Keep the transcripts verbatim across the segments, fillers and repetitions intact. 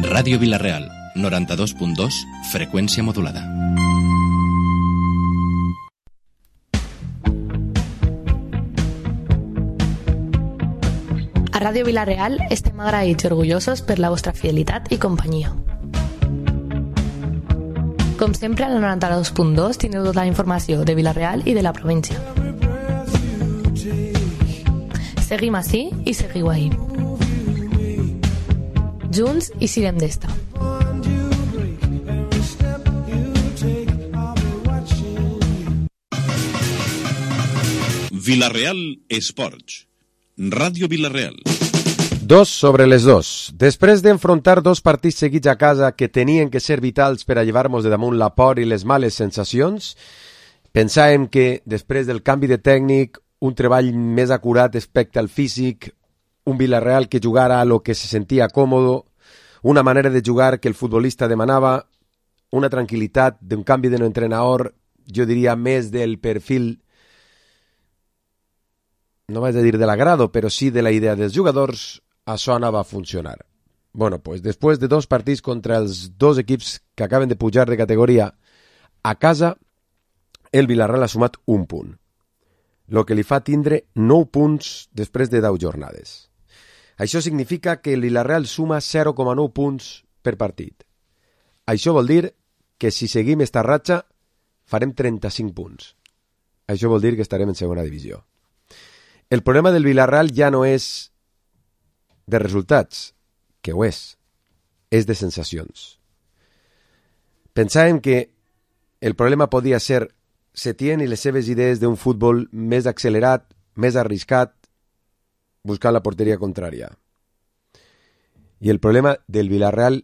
Ràdio Vila-real, noranta-dos punt dos, freqüència modulada. A Ràdio Vila-real estem agraïts i orgullosos per la vostra fidelitat i companyia. Com sempre, a la noranta-dos punt dos tindreu tota la informació de Vila-real i de la província. Seguim ací i seguiu ahí. Junts i sirem d'esta. Vila-real Esports. Ràdio Vila-real. Dos sobre les dos. Després d'enfrontar dos partits seguits a casa que tenien que ser vitals per a llevar-nos de damunt la por i les males sensacions, pensàvem que després del canvi de tècnic, un treball més acurat respecte al físic, un Vila-real que jugara a lo que se sentia còmodo, una manera de jugar que el futbolista demanava, una tranquil·litat d'un canvi de entrenador, jo diria més del perfil, no vaig a dir de l'agrado, però sí de la idea dels jugadors, això anava a funcionar. Bueno, pues després de dos partits contra els dos equips que acaben de pujar de categoria a casa, el Vila-real ha sumat un punt, el que li fa tindre nou punts després de deu jornades. Això significa que el Vila-real suma zero coma nou punts per partit. Això vol dir que si seguim esta ratxa farem trenta-cinc punts. Això vol dir que estarem en segona divisió. El problema del Vila-real ja no és de resultats, que ho és, és de sensacions. Pensàvem que el problema podia ser Setién i les seves idees d'un futbol més accelerat, més arriscat, buscant la porteria contrària. I el problema del Vila-real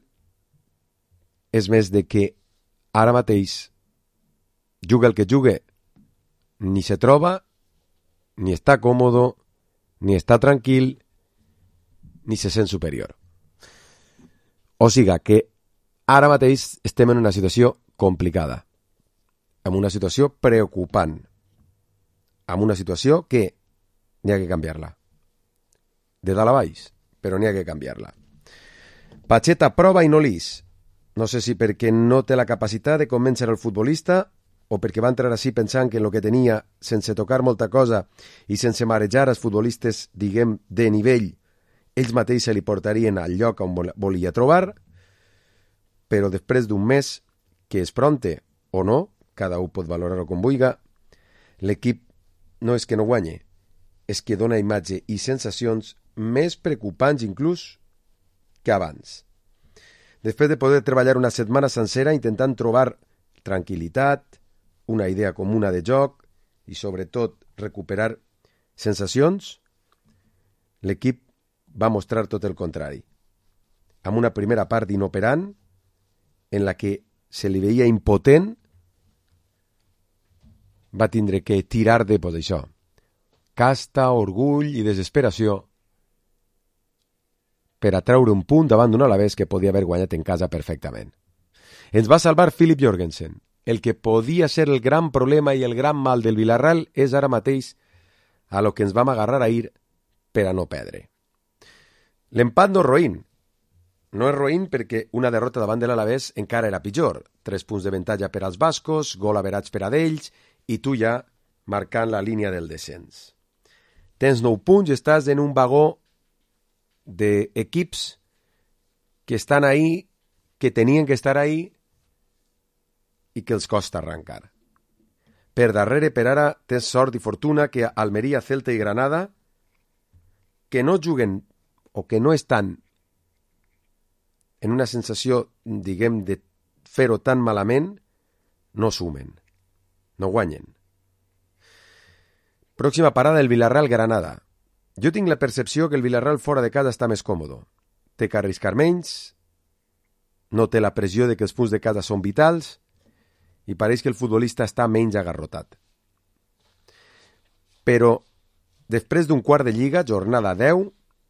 és més de que ara mateix juga el que jugue, ni se troba, ni està còmodo, ni està tranquil, ni se sent superior. O siga que ara mateix estem en una situació complicada, amb una situació preocupant, amb una situació que n'hi ha que canviar-la. De dalt a baix, però n'hi ha que canviar-la. Pacheta prova i no lis. No sé si perquè no té la capacitat de convèncer el futbolista o perquè va entrar així pensant que el que tenia, sense tocar molta cosa i sense marejar els futbolistes, diguem, de nivell, ells mateixos se li portarien al lloc on volia trobar, però després d'un mes, que és pronte o no, cada un pot valorar-ho com vulga, l'equip no és que no guanye, és que dona imatge i sensacions més preocupants inclús que abans. Després de poder treballar una setmana sencera intentant trobar tranquil·litat, una idea comuna de joc i sobretot recuperar sensacions, l'equip va mostrar tot el contrari. Amb una primera part inoperant en la que se li veia impotent, va tindre que tirar de pues, això. Casta, orgull i desesperació per atraure un punt davant d'un Alavés que podia haver guanyat en casa perfectament. Ens va salvar Philip Jorgensen. El que podia ser el gran problema i el gran mal del Vila-real és ara mateix a lo que ens vam agarrar ahir per a no perdre. L'empat no és roïn. No és roïn perquè una derrota davant de l'Alavés encara era pitjor. Tres punts de avantatge per als bascos, gol averats per a d'ells i tu ja marcant la línia del descens. Tens nou punts i estàs en un vagó d'equips que estan ahí, que tenien que estar ahí i que els costa arrencar. Per darrere, per ara, tens sort i fortuna que Almeria, Celta i Granada, que no juguen o que no estan en una sensació, diguem, de fer-ho tan malament, no sumen, no guanyen. Pròxima parada, el Vila-real-Granada. Jo tinc la percepció que el Vila-real fora de casa està més còmodo. Té que arriscar menys, no té la pressió de que els punts de casa són vitals i pareix que el futbolista està menys agarrotat. Però, després d'un quart de lliga, jornada deu,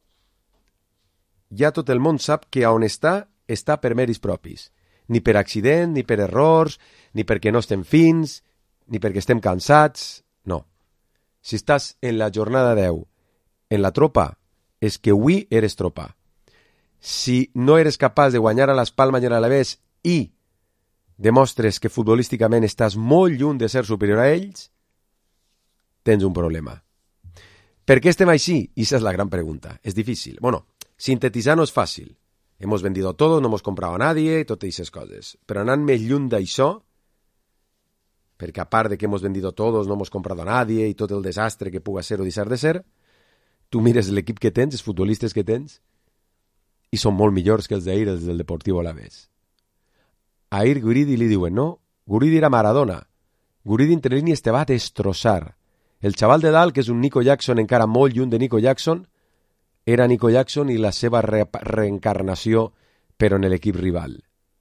ja tot el món sap que on està, està per mèrits propis. Ni per accident, ni per errors, ni perquè no estem fins, ni perquè estem cansats, no. Si estàs en la jornada deu en la tropa, és que avui eres tropa. si no eres capaç de guanyar a Las Palmas i a l'Alavés i demostres que futbolísticament estàs molt lluny de ser superior a ells, tens un problema. ¿Per qué estem així? Esa es la gran pregunta. Es difícil. Bueno, sintetizar no és fàcil. Hemos vendido todo, no hemos comprado a nadie, i totes aquestes coses. Però anant més lluny d'això, perquè a part de que hemos vendido todos, no hemos comprado a nadie i tot el desastre que puga ser o deixar de ser, tu mires l'equip que tens, els futbolistes que tens, i són molt millors que els d'ahir, els del Deportivo Alavés. A ahir Guridi li diuen, no, Guridi era Maradona. Guridi entre línies te va a destrossar. El xaval de dalt, que és un Nico Jackson encara molt lluny de Nico Jackson, era Nico Jackson i la seva re reencarnació, però en l'equip rival.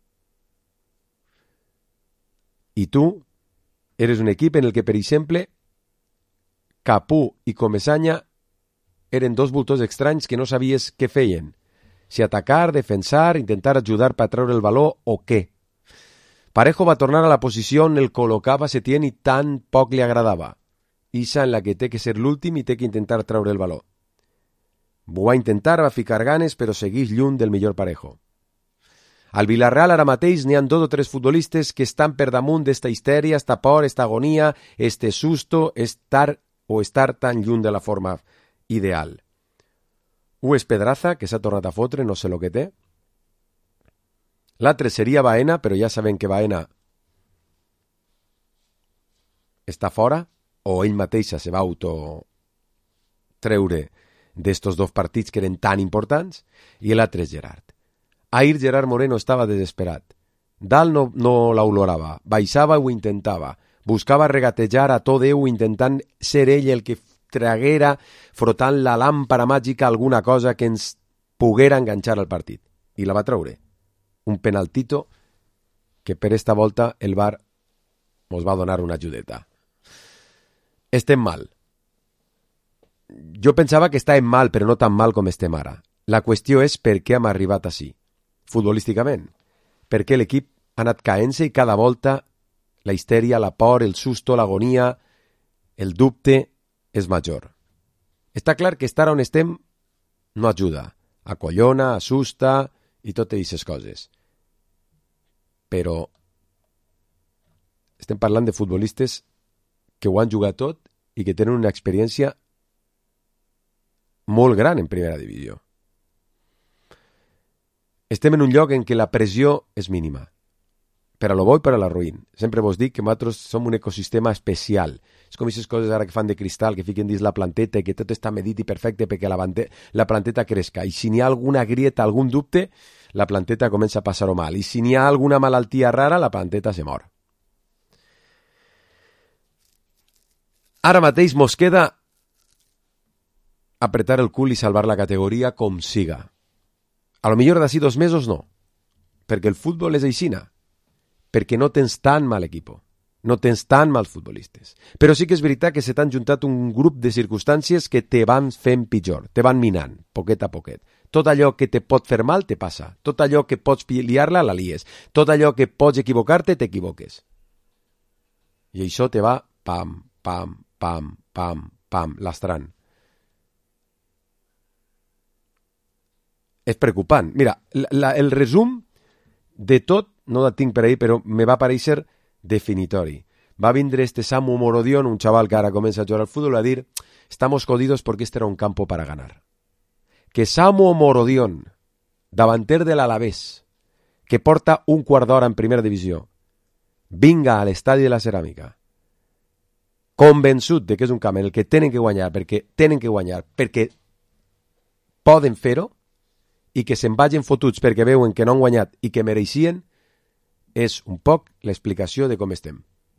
I tu eres un equip en el que, per exemple, Capú i Comesaña eren dos voltors estranys que no sabies què feien. Si atacar, defensar, intentar ajudar per treure el valor o què. Parejo va tornar a la posició on el col·locava Setién i tan poc li agradava. Issa en la que té que ser l'últim i té que intentar treure el valor. Ho va intentar, va ficar ganes, però segueix lluny del millor Parejo. Al Villarreal ara mateix n'hi ha dos o tres futbolistes que estan per damunt d'esta histèria, esta por, esta agonia, este susto, estar o estar tan lluny de la forma ideal. Un és Pedraza, que s'ha tornat a fotre, no sé lo que té. L'altre seria Baena, però ja sabem que Baena està fora, o ell mateixa se va auto treure d'estos dos partits que eren tan importants, i l'altre és Gerard. Ahir Gerard Moreno estava desesperat. Dalt no, no l'olorava, baixava i ho intentava, buscava regatejar a tot Déu intentant ser ell el que traguera frotant la làmpara màgica alguna cosa que ens poguera enganxar al partit. I la va treure. Un penaltito que per esta volta el V A R mos va donar una ajudeta. Estem mal. Jo pensava que estàvem mal, però no tan mal com estem ara. La qüestió és per què hem arribat així, futbolísticament. Perquè l'equip ha anat caent-se i cada volta la histèria, la por, el susto, l'agonia, el dubte és major. Està clar que estar on estem no ajuda. Acollona, assusta i totes aquestes coses. Però estem parlant de futbolistes que ho han jugat tot i que tenen una experiència molt gran en primera divisió. Estem en un lloc en què la pressió és mínima. Per a lo bo i per a la ruïn. Sempre vos dic que nosaltres som un ecosistema especial. És com aquestes coses ara que fan de cristal, que fiquen dins la planteta i que tot està medit i perfecte perquè la, la planteta crezca. I si n'hi ha alguna grieta, algun dubte, la planteta comença a passar-ho mal. I si n'hi ha alguna malaltia rara, la planteta se mor. Ara mateix mos queda apretar el cul i salvar la categoria com siga. A lo millor d'ací dos mesos no, perquè el futbol és aixina, perquè no tens tan mal equipo, no tens tan mals futbolistes. Però sí que és veritat que se t'han juntat un grup de circumstàncies que te van fent pitjor, te van minant, poquet a poquet. Tot allò que te pot fer mal te passa, tot allò que pots liar-la la lies, tot allò que pots equivocar-te t'equivoques. I això te va pam, pam, pam, pam, pam, lastrant. És preocupant. Mira, la, el resum de tot, no la tinc per ahí, però me va parèixer definitori. Va vindre este Samu Morodion, un chaval que ara comença a jugar al fútbol, a dir, estamos jodidos porque este era un campo para ganar. Que Samu Morodion, davanter de l'Alavés, que porta un quart d'hora en primera divisió, vinga a l'estadi de la Ceràmica, convençut de que és un camp en el que tenen que guanyar, perquè tenen que guanyar, perquè poden fer-ho, i que se'n vagin fotuts perquè veuen que no han guanyat i que mereixien, és un poc l'explicació de com estem.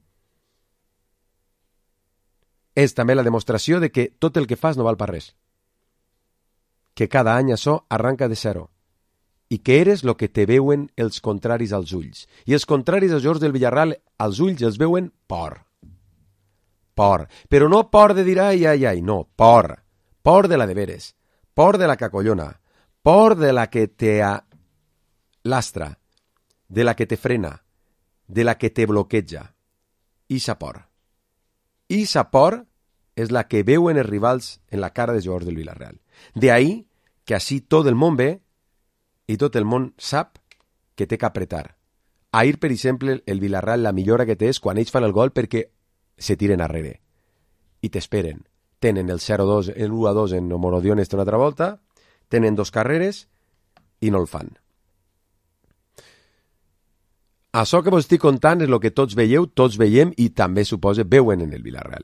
És també la demostració de que tot el que fas no val per res. Que cada any això arranca de zero. I que eres el que te veuen els contraris als ulls. I els contraris als jugadors del Villarreal als ulls els veuen por. Por. Però no por de dir ai, ai, ai, no, por. Por de la de veres. Por de la que acollona. Por de la que te lastra, de la que te frena, de la que te bloqueja. Ixa por. Ixa por és la que veuen els rivals en la cara dels jugadors del Villarreal. De ahí que així tot el món ve i tot el món sap que té que apretar. Ahir, per exemple, el Villarreal, la millora que té és quan ells fan el gol perquè se tiren arrere i t'esperen. Tenen el zero dos, el u a dos en Morodiones una altra volta, tenen dos carreres i no el fan. Això que vos estic contant és el que tots veieu, tots veiem i també, suposa, veuen en el Villarreal.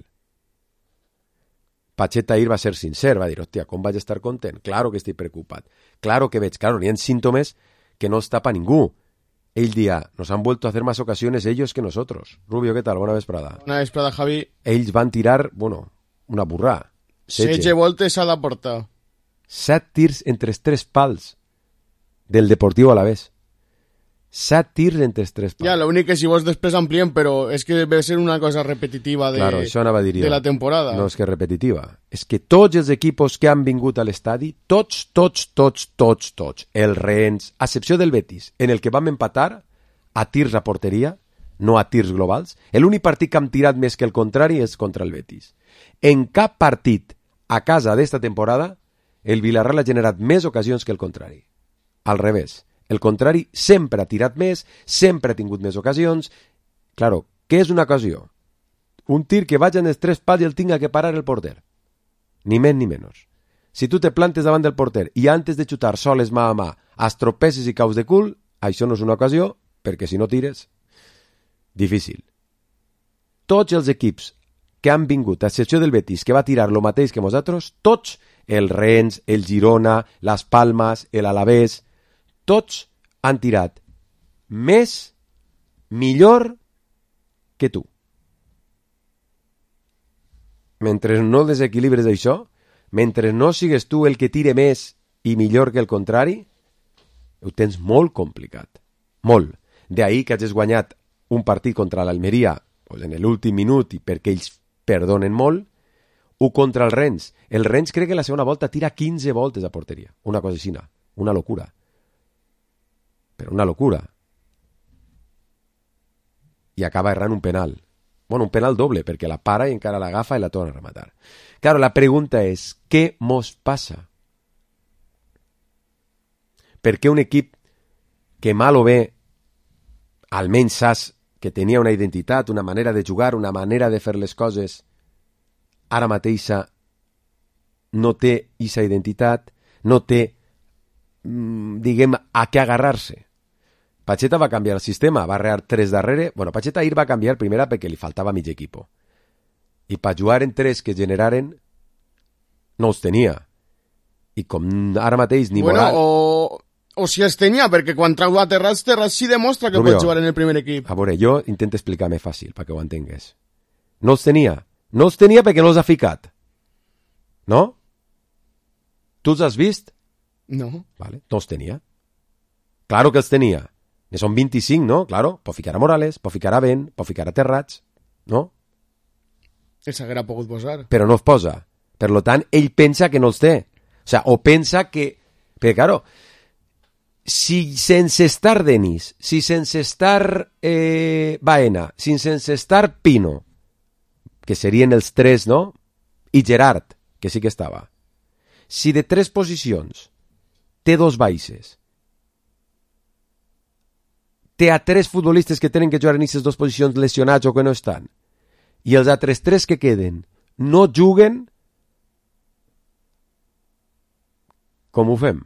Pacheta ahir va ser sincer, va dir, hòstia, com vaig estar content? Claro que estic preocupat. Claro que veig, claro, n'hi ha símptomes que no els tapa ningú. Ell dia, nos han vuelto a hacer más ocasiones ellos que nosotros. Rubio, ¿qué tal? Buena vesprada. Buena vesprada, Javi. Ells van tirar, bueno, una burrà. setze voltes a la porta. Set tirs entre els tres pals del Deportivo Alavés. Set tirs entre els tres pals. Ja, l'únic que si vols després ampliem, però és que deve ser una cosa repetitiva de, claro, això anava a dir jo. de la temporada. No és que repetitiva. És que tots els equipos que han vingut a l'estadi, tots, tots, tots, tots, tots, el Rennes, a excepció del Betis, en el que vam empatar a tirs a porteria, no a tirs globals, l'únic partit que hem tirat més que el contrari és contra el Betis. En cap partit a casa d'esta temporada, el Villarreal ha generat més ocasions que el contrari. Al revés. El contrari sempre ha tirat més, sempre ha tingut més ocasions. Claro, què és una ocasió? Un tir que vagi en els tres pals i el tinga que parar el porter. Ni més ni menys. Si tu te plantes davant del porter i antes de xutar soles mà a mà, estropeces i caus de cul, això no és una ocasió, perquè si no tires, difícil. Tots els equips que han vingut, a excepció del Betis, que va tirar el mateix que nosaltres, tots, el Rennes, el Girona, les Palmes, l'Alavés, tots han tirat més, millor que tu. Mentre no desequilibres això, mentre no sigues tu el que tire més i millor que el contrari, ho tens molt complicat. Molt. D'ahir que hagis guanyat un partit contra l'Almeria pues en l'últim minut i perquè ells perdonen molt, o contra el Rennes. El Rennes crec que la segona volta tira quinze voltes a porteria. Una cosa així, una locura. Però una locura. I acaba errant un penal. Bueno, un penal doble, perquè la para i encara l'agafa i la torna a rematar. Claro, la pregunta és, què mos passa? Per què un equip que mal o bé, almenys saps que tenia una identitat, una manera de jugar, una manera de fer les coses, ara mateixa no té aquesta identitat, no té, diguem, a què agarrar-se. Pacheta va canviar el sistema, va rear tres darrere. Bueno, Pacheta ahir va canviar primera perquè li faltava mig equipo. I per jugar en tres que generaren, no els tenia. I com ara mateix ni bueno, Moral... O, o si els tenia, perquè quan trau a Terrats, Terrats sí demostra que Rubio, pot jugar en el primer equip. A veure, jo intento explicar-me fàcil, perquè ho entengues. No els tenia. No els tenia perquè no els ha ficat. No? Tu els has vist? No. Vale, no els tenia. Claro que els tenia. Ne són vint-i-cinc, no? Claro, pot ficar a Morales, pot ficar a Ben, pot ficar a Terrats, no? El s'haguera pogut posar. Però no els posa. Per lo tant, ell pensa que no els té. O sea, o pensa que... Perquè, claro, si sense estar Denis, si sense estar eh, Baena, si sense estar Pino, que serien els tres, no? I Gerard, que sí que estava. Si de tres posicions té dos baixes, té a tres futbolistes que tenen que jugar en aquestes dues posicions lesionats o que no estan, i els altres tres que queden no juguen, com ho fem?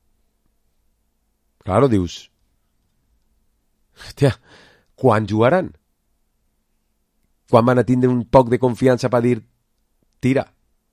Claro, dius, hòstia, quan jugaran? Quan van a tindre un poc de confiança per dir, tira?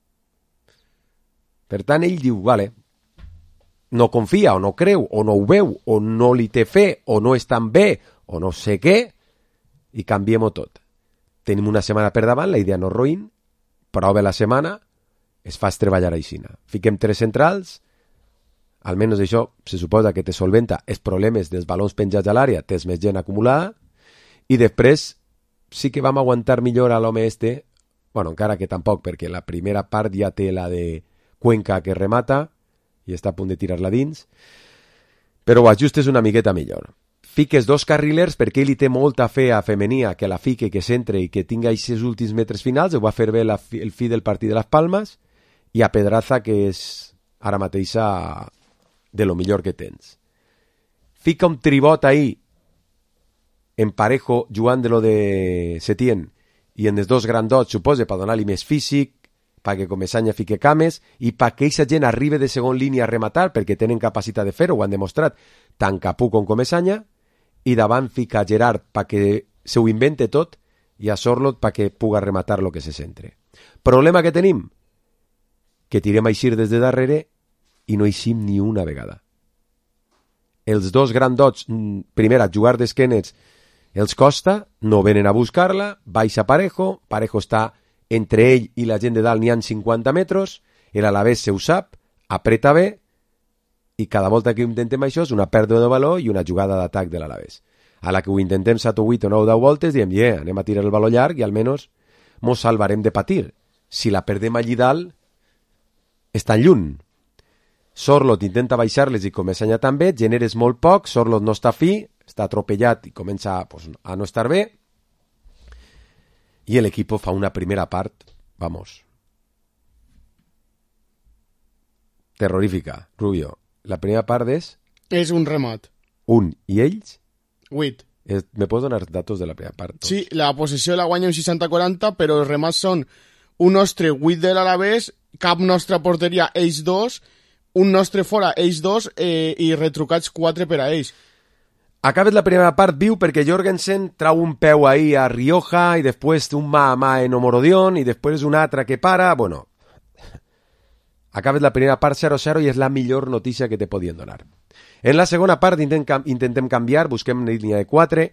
Per tant, ell diu, vale, no confia, o no creu, o no ho veu, o no li té fe, o no és tan bé, o no sé què, i canviem-ho tot. Tenim una setmana per davant, la idea no roïn, prova la setmana, es fa treballar aixina. Fiquem tres centrals, almenys això se suposa que te solventa els problemes dels balons penjats a l'àrea, tens més gent acumulada, i després sí que vam aguantar millor a l'home este, bueno, encara que tampoc, perquè la primera part ja té la de Cuenca que remata, i està a punt de tirar-la dins, però ho ajustes una miqueta millor. Fiques dos carrilers perquè ell hi té molta fe a Femenia, que la fique, que s'entre i que tinga aquests últims metres finals, ho va fer bé la fi, el fi del partit de les Palmes, i a Pedraza, que és ara mateixa de lo millor que tens. fica un tribot ahí en Parejo jugant de lo de Setién i en els dos grandots, suposa, per donar-li més físic, perquè Comesaña fique cames i perquè aquesta gent arribi de segon línia a rematar, perquè tenen capacitat de fer-ho, ho han demostrat, tant Capú com Comesaña, i davant fica Gerard perquè se ho invente tot i a Sorlot perquè puga rematar lo que se centre. Problema que tenim? Que tirem a eixir des de darrere i no eixim ni una vegada. Els dos grandots, primer a jugar d'esquenes, els costa, no venen a buscar-la, baixa Parejo, Parejo està entre ell i la gent de dalt n'hi ha cinquanta metres, l'Alavés se ho sap, apreta bé, i cada volta que intentem això és una pèrdua de valor i una jugada d'atac de l'Alavés. A la que ho intentem set o vuit o nou deu voltes, diem, yeah, anem a tirar el valor llarg i almenys mos salvarem de patir. Si la perdem allí dalt, està lluny. Sorlot intenta baixar-les i Comesaña també, generes molt poc, Sorlot no està fi, està atropellat i comença pues, a no estar bé, i l'equip fa una primera part, vamos, terrorífica, Rubio. La primera part és... És un remat. Un, i ells? Vuit. Es, me pots donar datos de la primera part? Tots? Sí, la possessió la guanya un seixanta quaranta, però els remats són un nostre vuit de l'Alavés, cap nostra porteria, ells dos, un nostre fora, ells dos, eh, i retrucats quatre per a ells. Acabes la primera part viu perquè Jorgensen trau un peu ahí a Rioja i després un mà a mà en Omorodion i després un altre que para, bueno... Acabes la primera part zero zero i és la millor notícia que te podien donar. En la segona part intentem, intentem canviar, busquem una línia de quatre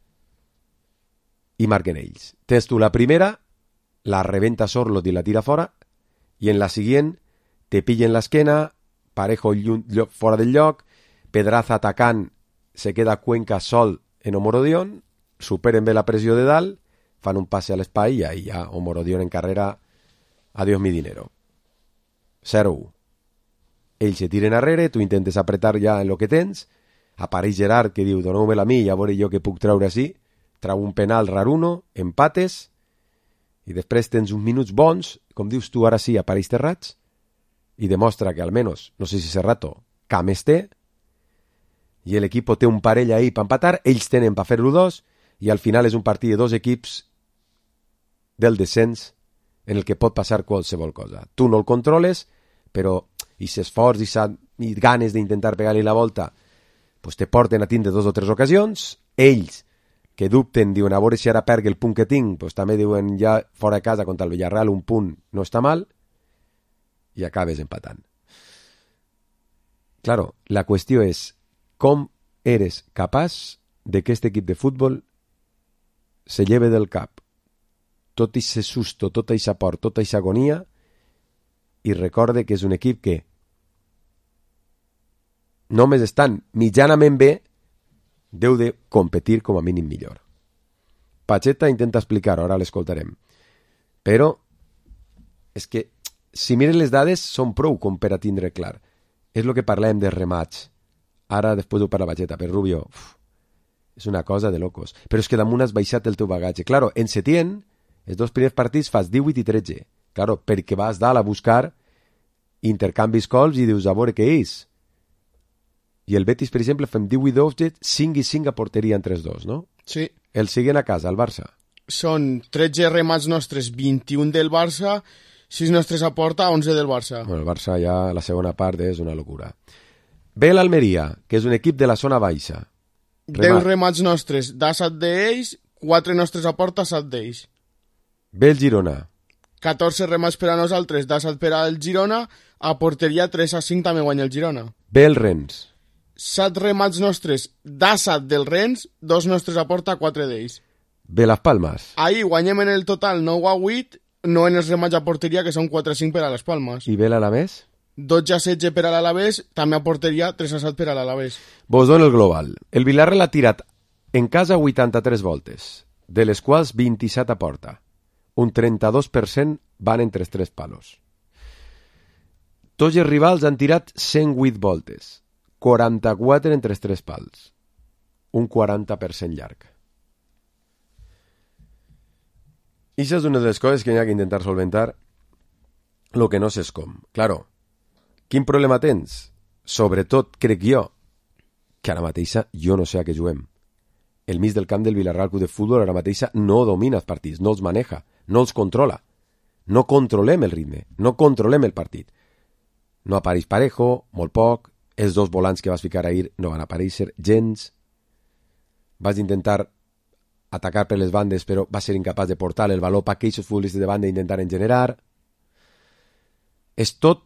i marquen ells. Tens tu la primera, la rebenta Sorlot i la tira fora, i en la següent te pillen l'esquena, Parejo lloc, fora del lloc, Pedraza atacant, se queda Cuenca sol en Omorodion, superen bé la pressió de dalt, fan un passe a l'espai i ahí ja Omorodion en carrera, adiós mi dinero. zero u. Ells se tiren arrere, tu intentes apretar ja en lo que tens, apareix Gerard que diu doneu-me-la a mi, ja veuré jo què puc treure així, trau un penal raruno, empates, i després tens uns minuts bons, com dius tu ara sí, apareix Terrats, i demostra que almenys, no sé si Serrato, cames té, i l'equip té un parell ahí per empatar, ells tenen per fer-lo dos, i al final és un partit de dos equips del descens en el que pot passar qualsevol cosa. Tu no el controles, però i s'esforç i, i ganes d'intentar pegar-li la volta pues te porten a tindre dos o tres ocasions. Ells, que dubten, diuen a veure si ara perc el punt que tinc, pues també diuen ja fora de casa contra el Villarreal un punt no està mal, i acabes empatant. Claro, la qüestió és com eres capaç de que aquest equip de futbol se lleve del cap tot aquest susto, tota aquesta por, tota aquesta agonia, i recorde que és un equip que només estan mitjanament bé, deu de competir com a mínim millor. Pacheta intenta explicar-ho, ara l'escoltarem. Però és que si miren les dades són prou com per a tindre clar. És el que parlem de remats. Ara després ho parla Pacheta, però Rubio, uf, és una cosa de locos. Però és que damunt has baixat el teu bagatge. Claro, en Setién, els dos primers partits fas divuit i tretze. Claro, perquè vas dalt a buscar intercanvis cols i dius a veure què és. I el Betis, per exemple, fem divuit dotze, cinc i cinc a porteria entre els dos, no? Sí. El siguen a casa, el Barça. Són tretze remats nostres, vint-i-un del Barça, sis nostres a porta, onze del Barça. Bueno, el Barça ja, la segona part és una locura. Ve l'Almeria, que és un equip de la zona baixa. Remat. deu remats nostres, d'Assad d'ells, quatre nostres a porta, set d'ells. Ve el Girona. catorze remats per a nosaltres, d'Assad per al Girona, a porteria tres a cinc també guanya el Girona. Ve el Rennes. set remats nostres, d'Assad del Rennes, dos nostres a porta, quatre d'ells. Ve Las Palmas. Ahí guanyem en el total nou a vuit, no en els remats a porteria, que són quatre a cinc per a les Palmes. I ve l'Alavés? dotze a setze per a l'Alavés, també a porteria, tres a set per a l'Alavés. Vos dono el global. El Villarreal ha tirat en casa vuitanta-tres voltes, de les quals vint-i-set a porta. Un trenta-dos per cent van entre els tres palos. Tots els rivals han tirat cent vuit voltes, quaranta-quatre entre els tres pals. Un quaranta per cent llarg. I això és una de les coses que hi ha que intentar solventar, el que no sé com. Claro, quin problema tens? Sobretot, crec jo, que ara mateixa jo no sé a què juguem. El mig del camp del Villarreal Club de Futbol ara mateixa no domina els partits, no els maneja, no els controla. No controlem el ritme, no controlem el partit. No apareix Parejo, molt poc, els dos volants que vas ficar ahir no van aparèixer gens. Vas intentar atacar per les bandes, però va ser incapaç de portar el valor per aquells futbolistes de banda intentaren generar. És tot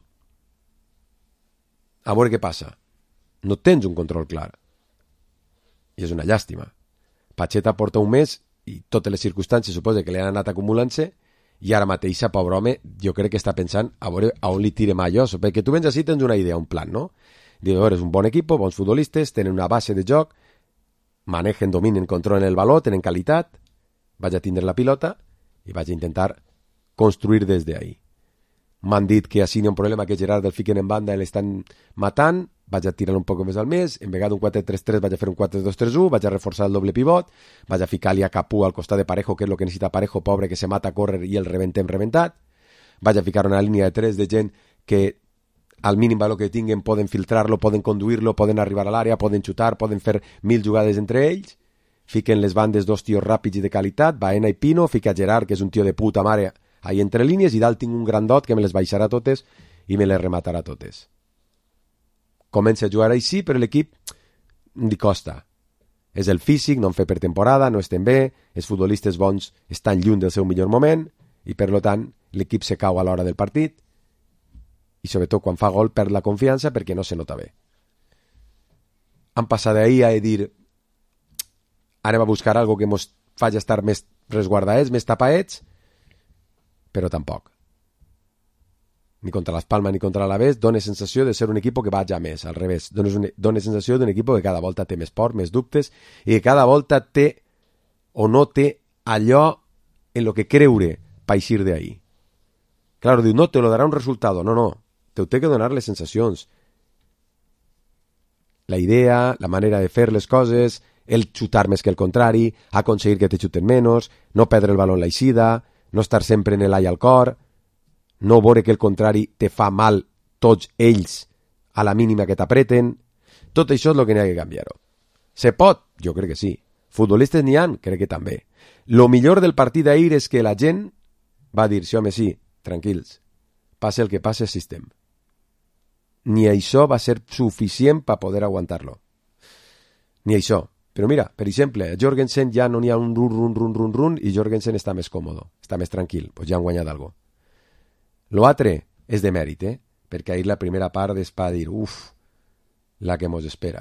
a veure què passa. No tens un control clar. I és una llàstima. Pacheta porta un mes i totes les circumstàncies suposa que li han anat acumulant-se i ara mateixa, pobre home, jo crec que està pensant a veure a on li tirem a allò, perquè tu vens així tens una idea, un plan, no? Diu, a veure, és un bon equip, bons futbolistes, tenen una base de joc, manejen, dominen, controlen el valor, tenen qualitat, vaig a tindre la pilota i vaig a intentar construir des d'ahí. M'han dit que així n'hi ha un problema, que Gerard el fiquen en banda i l'estan matant, vaig a tirar un poc més al mes, en vegada d'un quatre tres tres vaig a fer un quatre dos tres u, vaig a reforçar el doble pivot, vaig a ficar-li a Capú al costat de Parejo, que és el que necessita Parejo, pobre, que se mata a córrer i el rebentem rebentat, vaig a ficar una línia de tres de gent que al mínim valor que tinguen poden filtrar-lo, poden conduir-lo, poden arribar a l'àrea, poden xutar, poden fer mil jugades entre ells, fiquen les bandes dos tios ràpids i de qualitat, Baena i Pino, fica Gerard, que és un tio de puta mare, ahí entre línies, i dalt tinc un grandot que me les baixarà totes i me les rematarà totes. Comença a jugar així, però l'equip li costa. És el físic, no en fer per temporada, no estem bé, els futbolistes bons estan lluny del seu millor moment i, per tant, l'equip se cau a l'hora del partit i, sobretot, quan fa gol, perd la confiança perquè no se nota bé. Han passat d'ahir a dir anem a buscar algo que ens faci estar més resguardats, més tapaets, però tampoc. Ni contra Las Palmas ni contra l'Alavés dona sensació de ser un equip que va ja més, al revés. Dona, dona sensació d'un equip que cada volta té més por, més dubtes, i que cada volta té o no té allò en lo que creure per eixir d'ahí. Claro, diu, no, te lo darà un resultat. No, no, te ho té que donar les sensacions. La idea, la manera de fer les coses, el xutar més que el contrari, aconseguir que te xuten menys, no perdre el baló en l'eixida, no estar sempre en l'ai al cor, no veure que el contrari te fa mal tots ells a la mínima que t'apreten. Tot això és el que n'hi ha que canviar-ho. Se pot? Jo crec que sí. Futbolistes n'hi ha? Crec que també. Lo millor del partit d'ahir és que la gent va dir, sí home, sí, tranquils, passe el que passe, sí estem. Ni això va ser suficient per poder aguantar-lo. Ni això. Però mira, per exemple, a Jorgensen ja no n'hi ha un run, run, run, run, run, i Jorgensen està més còmodo, està més tranquil, doncs ja han guanyat alguna cosa. L'altre és de mèrit, eh? Perquè ahir la primera part és per dir, uf, la que mos espera.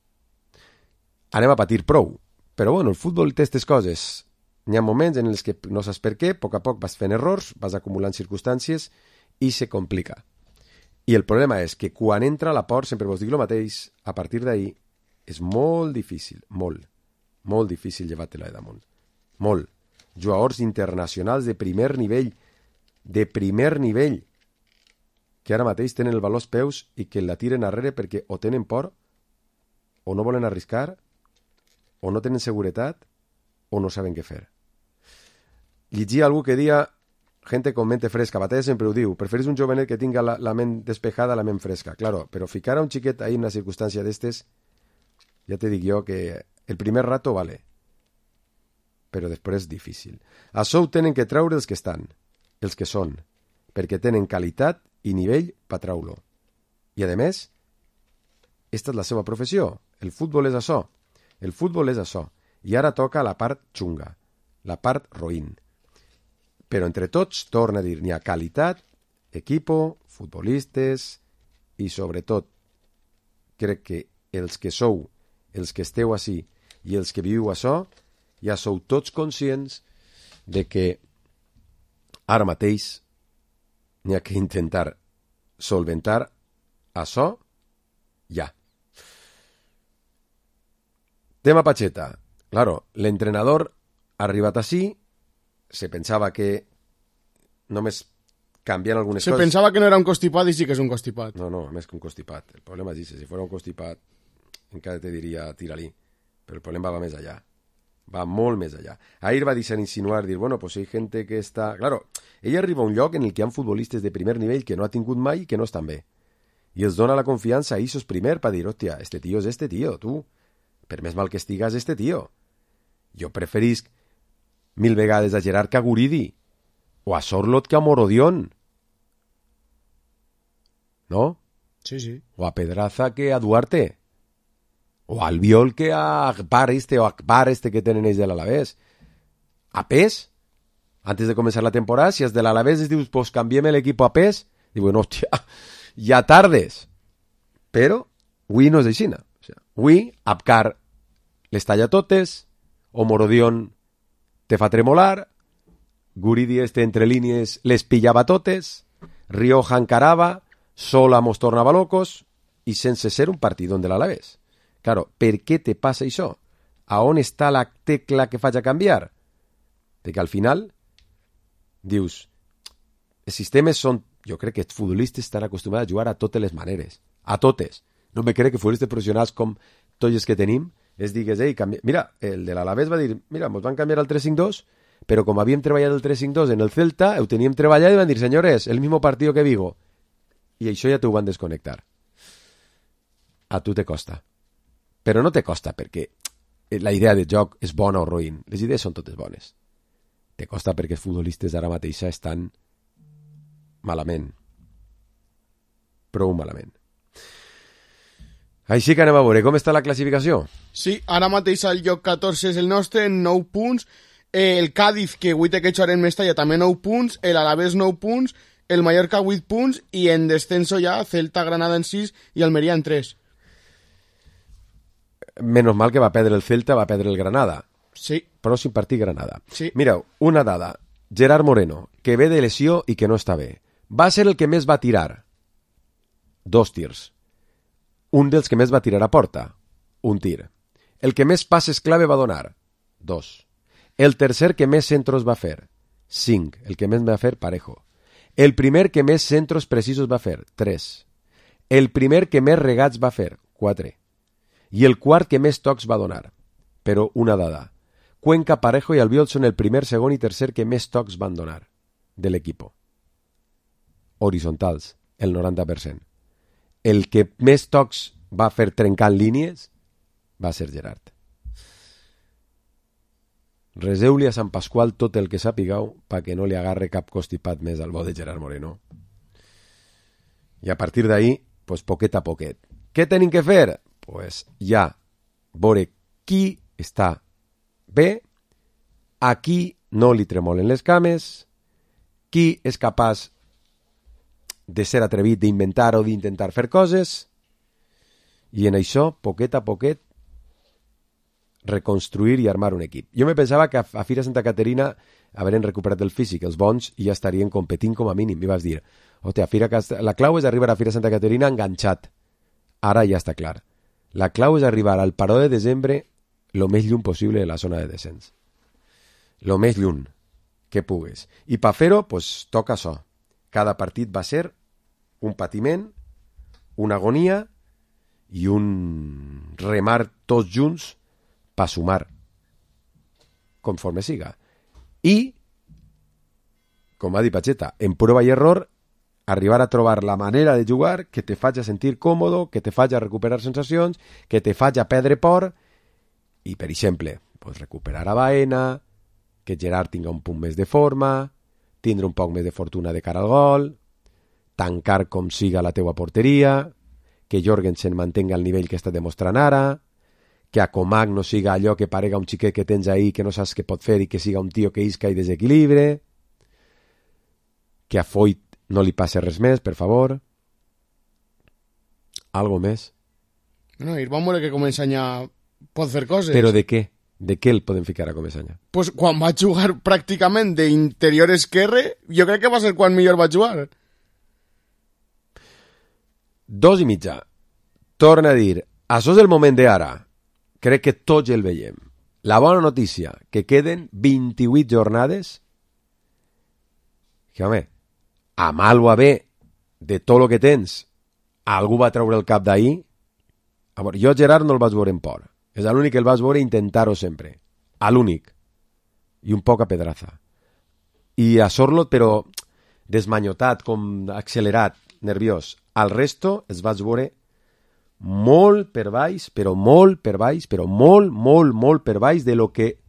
Anem a patir prou, però bueno, el futbol té aquestes coses. N'hi ha moments en els que no saps per què, a poc a poc vas fent errors, vas acumulant circumstàncies i se complica. I el problema és que quan entra a la por, sempre vos dic el mateix, a partir d'ahir, és molt difícil, molt, molt difícil llevar-te-la de damunt. Molt. Jugadors internacionals de primer nivell, de primer nivell, que ara mateix tenen el valor als peus i que la tiren arrere perquè o tenen por, o no volen arriscar, o no tenen seguretat, o no saben què fer. Llegia algú que dia, gente con mente fresca, Batalla sempre ho diu, preferís un jovenet que tinga la, la ment despejada, la ment fresca. Claro, però ficar a un xiquet ahí en una circumstància d'estes, ja te dic jo que el primer rato vale, però després és difícil. Això ho tenen que treure els que estan, els que són, perquè tenen qualitat i nivell per treure-lo. I, a més, esta és la seva professió. El futbol és això. El futbol és això. I ara toca la part xunga, la part roïn. Però entre tots, torna a dir, n'hi ha qualitat, equipo, futbolistes i, sobretot, crec que els que sou, els que esteu així i els que viu això, ja sou tots conscients de que ara mateix n'hi ha que intentar solventar això ja. Tema Pacheta. Claro, l'entrenador ha arribat així, se pensava que només canviant algunes se coses... Se pensava que no era un constipat i sí que és un constipat. No, no, més que un constipat. El problema és que si fos un constipat encara te diria tira-li, però el problema va més allà. Va molt més allà. Ahir va deixar insinuar, dir, bueno, pues hay gente que està... Claro, ella arriba a un lloc en el que hi ha futbolistes de primer nivell que no ha tingut mai i que no estan bé. i els dona la confiança a ells primer per dir, hòstia, este tio és este tio, tu. Per més mal que estigues, este tio. Jo preferisc mil vegades a Gerard que a Guridi, o a Sorlot que a Morodion. No? Sí, sí. O a Pedraza que a Duarte. O a Albiol que a Akbar este, o a Akbar este que tenen ells de l'Alavés. A PES, antes de començar la temporada, si és de l'Alavés es dius, pues canviem l'equip a PES, diu, bueno, hòstia, ja tardes. Però, avui no és així. O sigui, avui, Abkar les talla totes, o Morodion te fa tremolar, Guridi este entre línies les pillava totes, Rioja encarava, Sola mos tornava locos, i sense ser un partit de l'Alavés. Claro, per què te passa això? A on està la tecla que faig a canviar? De que al final dius, els sistemes són, jo crec que els futbolistes estan acostumats a jugar a totes les maneres, a totes. No me crec que futbolistes professionals com tots els que tenim es digues, ei, canvi... mira, el de l'Alavés va dir, mira, ens van canviar al tres cinc dos, però com havíem treballat el tres cinc dos en el Celta, ho teníem treballat i van dir, senyores, el mismo partido que Vigo. I això ja t'ho van desconnectar. A tu te costa. Però no te costa perquè la idea de joc és bona o roïn. Les idees són totes bones. Te costa perquè els futbolistes d'ara mateixa estan malament. Prou malament. Així que anem a veure com està la classificació. Sí, ara mateix el lloc catorze és el nostre, nou punts. Eh, el Cádiz, que avui té que jugar en Mestalla, també nou punts. El Alavés, nou punts. El Mallorca, vuit punts. I en descenso ja, Celta, Granada en sis i Almeria en tres. Menos mal que va perdre el Celta, va perdre el Granada. Sí. Pròxim partit, Granada. Sí. Mireu, una dada. Gerard Moreno, que ve de lesió i que no està bé. Va ser el que més va tirar. Dos tirs. Un dels que més va tirar a porta. Un tir. El que més passes clave va donar. Dos. El tercer que més centros va fer. Cinc. El que més va fer, Parejo. El primer que més centros precisos va fer. Tres. El primer que més regats va fer. Quatre. I el quart que més tocs va donar. Però una dada. Cuenca, Parejo i Albiol són el primer, segon i tercer que més tocs van donar de l'equip. Horitzontals, el noranta per cent. El que més tocs va fer trencant línies va ser Gerard. Reseu-li a Sant Pasqual tot el que sapigueu perquè no li agarre cap constipat més al bo de Gerard Moreno. I a partir d'ahí, pues poquet a poquet. Què tenim que fer? Pues ja veure qui està bé, a qui no li tremolen les cames, qui és capaç de ser atrevit d'inventar o d'intentar fer coses, i en això, poquet a poquet, reconstruir i armar un equip. Jo me pensava que a Fira Santa Caterina haurien recuperat el físic, els bons, i ja estarien competint com a mínim. I vas dir, hòstia, Fira Cast... la clau és arribar a Fira Santa Caterina enganxat. Ara ja està clar. La clau és arribar al paró de desembre lo més lluny possible de la zona de descens. Lo més lluny que pugues. I per fer-ho, pues, toca això. Cada partit va ser un patiment, una agonia i un remar tots junts per sumar conforme siga. I, com va dir Pacheta, en prova i error, arribar a trobar la manera de jugar que te faci sentir còmodo, que te faci recuperar sensacions, que te faci perdre por, i, per exemple, pues, recuperar a Baena, que Gerard tinga un punt més de forma, tindre un poc més de fortuna de cara al gol, tancar com siga la teua porteria, que Jorgensen mantenga el nivell que està demostrant ara, que a Comac no siga allò que parega un xiquet que tens ahí que no saps què pot fer i que siga un tio que isca i desequilibre, que a Foyt no li passe res més, per favor. Algo més? No, i vam veure que com ensenya pot fer coses. Però de què? De què el podem ficar a com ensenya? Pues quan va jugar pràcticament d'interior esquerre, jo crec que va ser quan millor va jugar. Dos i mitja. Torna a dir, això és el moment d'ara. Crec que tots el veiem. La bona notícia, que queden vint-i-vuit jornades, que, home, a mal o a bé, de tot el que tens, algú va treure el cap d'ahir. A veure, jo Gerard no el vaig veure en por. És l'únic que el vaig veure intentar-ho sempre. A l'únic. I un poc a Pedraza. I a Sorlot, però desmanyotat, com accelerat. nerviós. Al resto es vaig veure molt per baix, però molt per baix, però molt, molt, molt per baix de lo que...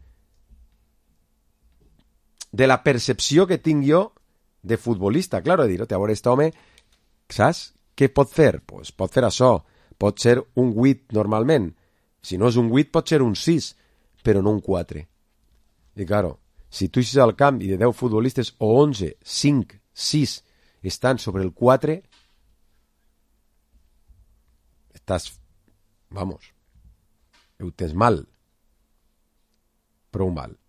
de la percepció que tinc jo de futbolista. Claro, de dir, a veure, este home, saps? Què pot fer? Pues pot fer això. Pot ser un vuit normalment. Si no és un vuit, pot ser un sis, però no un quatre. I claro, si tu eixes al camp i de deu futbolistes o onze, cinc, sis estan sobre el quatre, estàs, vamos, ho tens mal. Prou mal.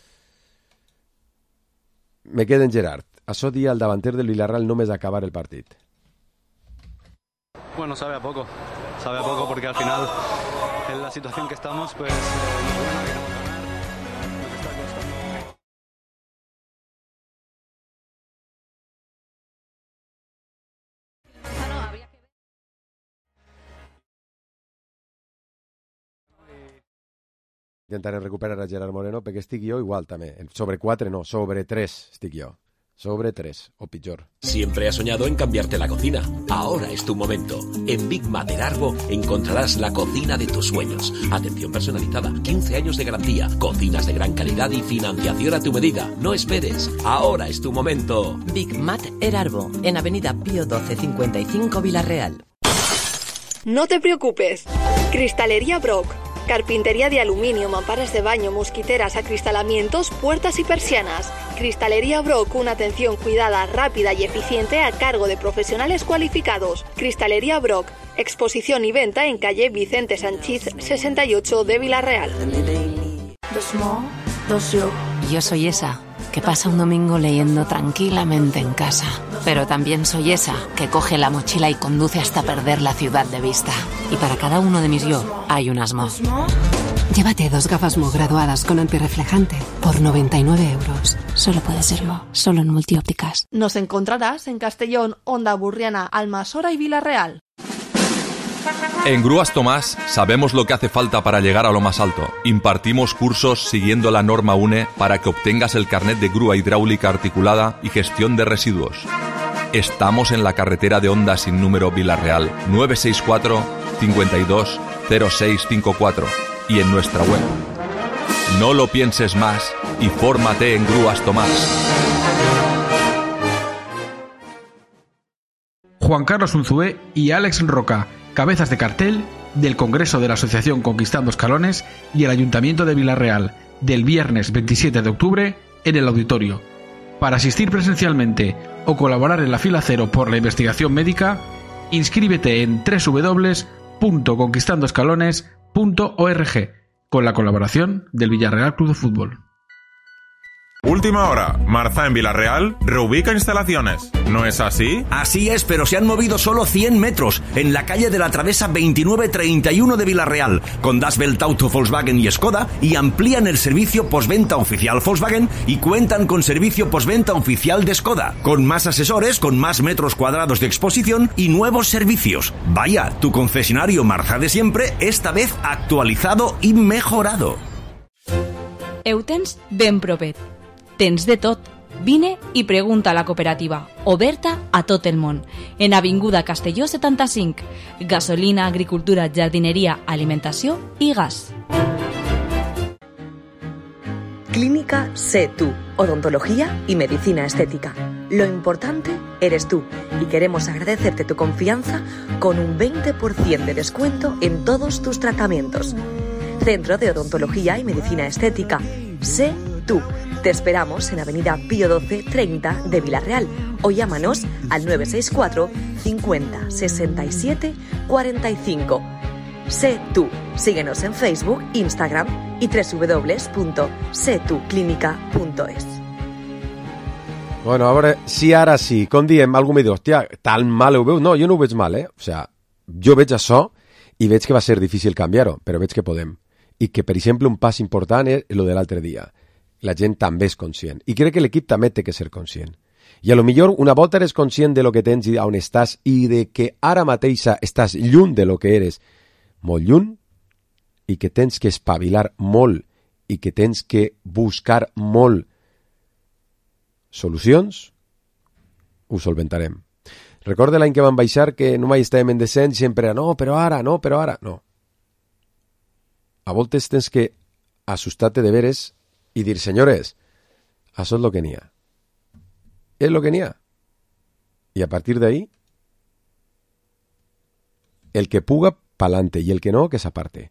Me queda en Gerard. Això dia el davanter del Villarreal només acabar el partit. Bueno, sabe a poco, sabe a poco porque al final en la situación que estamos, pues eh, bueno, queremos ganar, nos está costando. Intentaré recuperar a Gerard Moreno perquè estic jo igual també, sobre quatre no, sobre tres estic jo. Sobre tres, o pitjor. Siempre has soñado en cambiarte la cocina. Ahora es tu momento. En Big Mat Erarbo encontrarás la cocina de tus sueños. Atención personalizada, quince años de garantía, cocinas de gran calidad y financiación a tu medida. No esperes. Ahora es tu momento. Big Mat Erarbo, en Avenida Pío doce cincuenta y cinco Villarreal. No te preocupes. Cristalería Brock. Carpintería de aluminio, mamparas de baño, mosquiteras, acristalamientos, puertas y persianas. Cristalería Brock, una atención cuidada, rápida y eficiente a cargo de profesionales cualificados. Cristalería Brock, exposición y venta en calle Vicente Sanchís sesenta y ocho de Villarreal. Dos mo, dos yo. Yo soy esa que pasa un domingo leyendo tranquilamente en casa. Pero también soy esa que coge la mochila y conduce hasta perder la ciudad de vista. Y para cada uno de mis yo hay un asmo. Llévate dos gafas Mo graduadas con antirreflejante por noventa y nueve euros. Solo puede ser Mo, solo en Multiópticas. Nos encontrarás en Castellón, Onda Burriana, Almasora y Villarreal. En Grúas Tomás sabemos lo que hace falta para llegar a lo más alto. Impartimos cursos siguiendo la norma U N E para que obtengas el carnet de grúa hidráulica articulada y gestión de residuos. Estamos en la carretera de Onda sin número Villarreal, nueve seis cuatro, cinco dos, cero seis cinco cuatro y en nuestra web. No lo pienses más y fórmate en Grúas Tomás. Juan Carlos Unzué y Alex Roca, cabezas de cartel del Congreso de la Asociación Conquistando Escalones y el Ayuntamiento de Villarreal, del viernes veintisiete de octubre en el auditorio. Para asistir presencialmente o colaborar en la fila cero por la investigación médica, inscríbete en doble u doble u doble u punto conquistando escalones punto org con la colaboración del Villarreal Club de Fútbol. Última hora. Marza en Villarreal reubica instalaciones. ¿No es así? Así es, pero se han movido solo cien metros en la calle de la Travesa veintinueve treinta y uno de Villarreal, con Das Welt Auto Volkswagen y Skoda, y amplían el servicio postventa oficial Volkswagen y cuentan con servicio postventa oficial de Skoda, con más asesores, con más metros cuadrados de exposición y nuevos servicios. Vaya, tu concesionario Marza de siempre, esta vez actualizado y mejorado. Eutens ben propet. Tens de tot. Vine i pregunta a la cooperativa, oberta a tot el món. En Avinguda Castelló setanta-cinc. Gasolina, agricultura, jardineria, alimentació i gas. Clínica Sé Tú, odontología y medicina estética. Lo importante eres tú y queremos agradecerte tu confianza con un veinte por ciento de descuento en todos tus tratamientos. Centro de Odontología y Medicina Estética. Sé Tú. Te esperamos en Avenida Pío doce treinta de Villarreal o llámanos al nueve seis cuatro, cincuenta, sesenta y siete, cuarenta y cinco. Sé Tú. Síguenos en Facebook, Instagram y doble u doble u doble u punto sé tú clínica punto es. Bueno, a veure, si ara sí, com diem, algú me diu, hòstia, tan mal ho veu? No, jo no ho veig mal, eh? O sea, jo veig això i veig que va ser difícil canviar-ho, però veig que podem. I que, per exemple, un pas important és el de l'altre dia. La gent també és conscient. I crec que l'equip també té que ser conscient. I a lo millor una volta eres conscient de lo que tens i on estàs i de que ara mateixa estàs lluny de lo que eres, molt lluny, i que tens que espavilar molt i que tens que buscar molt solucions, ho solventarem. Recorda l'any que van baixar que només estàvem en descens i sempre era no, però ara, no, però ara, no. A voltes tens que assustar-te de veres i dir, senyores, això és lo que n'hi ha. És lo que n'hi ha. I a partir d'ahí, el que puga, pa'lante, y el que no, que s'aparte.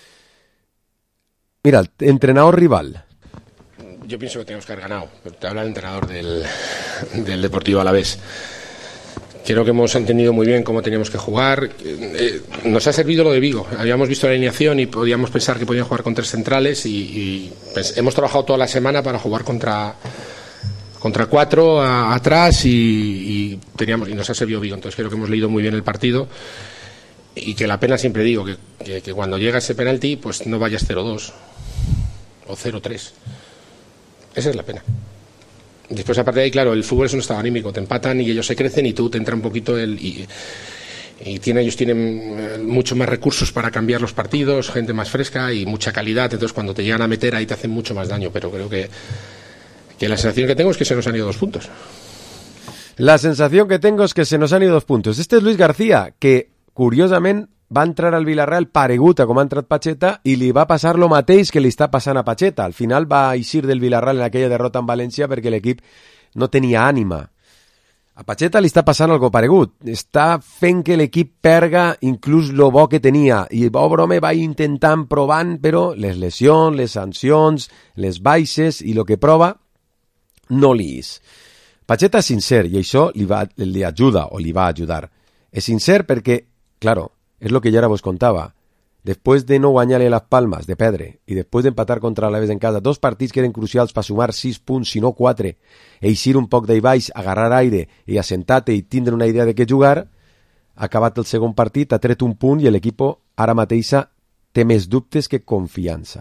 Mira, el entrenador rival. Yo pienso que tenemos que haber ganado. Te habla el entrenador del, del Deportivo Alavés. Creo que hemos entendido muy bien cómo teníamos que jugar. Eh, nos ha servido lo de Vigo. Habíamos visto la alineación y podíamos pensar que podían jugar con tres centrales y, y pues, hemos trabajado toda la semana para jugar contra, contra cuatro a, atrás y, y, teníamos, y nos ha servido Vigo. Entonces creo que hemos leído muy bien el partido y que la pena, siempre digo, que, que, que cuando llega ese penalti pues no vayas cero dos o cero tres. Esa es la pena. Después, aparte de ahí, claro, el fútbol es un estado anímico, te empatan y ellos se crecen y tú te entra un poquito el... Y, y tiene, ellos tienen mucho más recursos para cambiar los partidos, gente más fresca y mucha calidad, entonces cuando te llegan a meter ahí te hacen mucho más daño, pero creo que, que la sensación que tengo es que se nos han ido dos puntos. La sensación que tengo es que se nos han ido dos puntos. Este es Luis García, que curiosament va entrar al Villarreal paregut a com ha entrat Pacheta i li va passar lo mateix que li està passant a Pacheta. Al final va eixir del Villarreal en aquella derrota en València perquè l'equip no tenia ànima. A Pacheta li està passant algo paregut. Està fent que l'equip perga inclús lo bo que tenia. I bo brome va intentant provant, però les lesions, les sancions, les baixes i lo que prova no li és. Pacheta és sincer i això li, va, li ajuda o li va ajudar. És sincer perquè, claro, es lo que ya ahora vos contaba. Después de no guanyar-li Las Palmas, de perdre, i després d'empatar contra l'Alavés en casa, dos partits que eren crucials per sumar sis punts, si no quatre, e eixir un poc d'ahí baix, agarrar aire i assentar-te i tindre una idea de què jugar, ha acabat el segon partit, ha tret un punt i l'equip ara mateixa té més dubtes que confiança.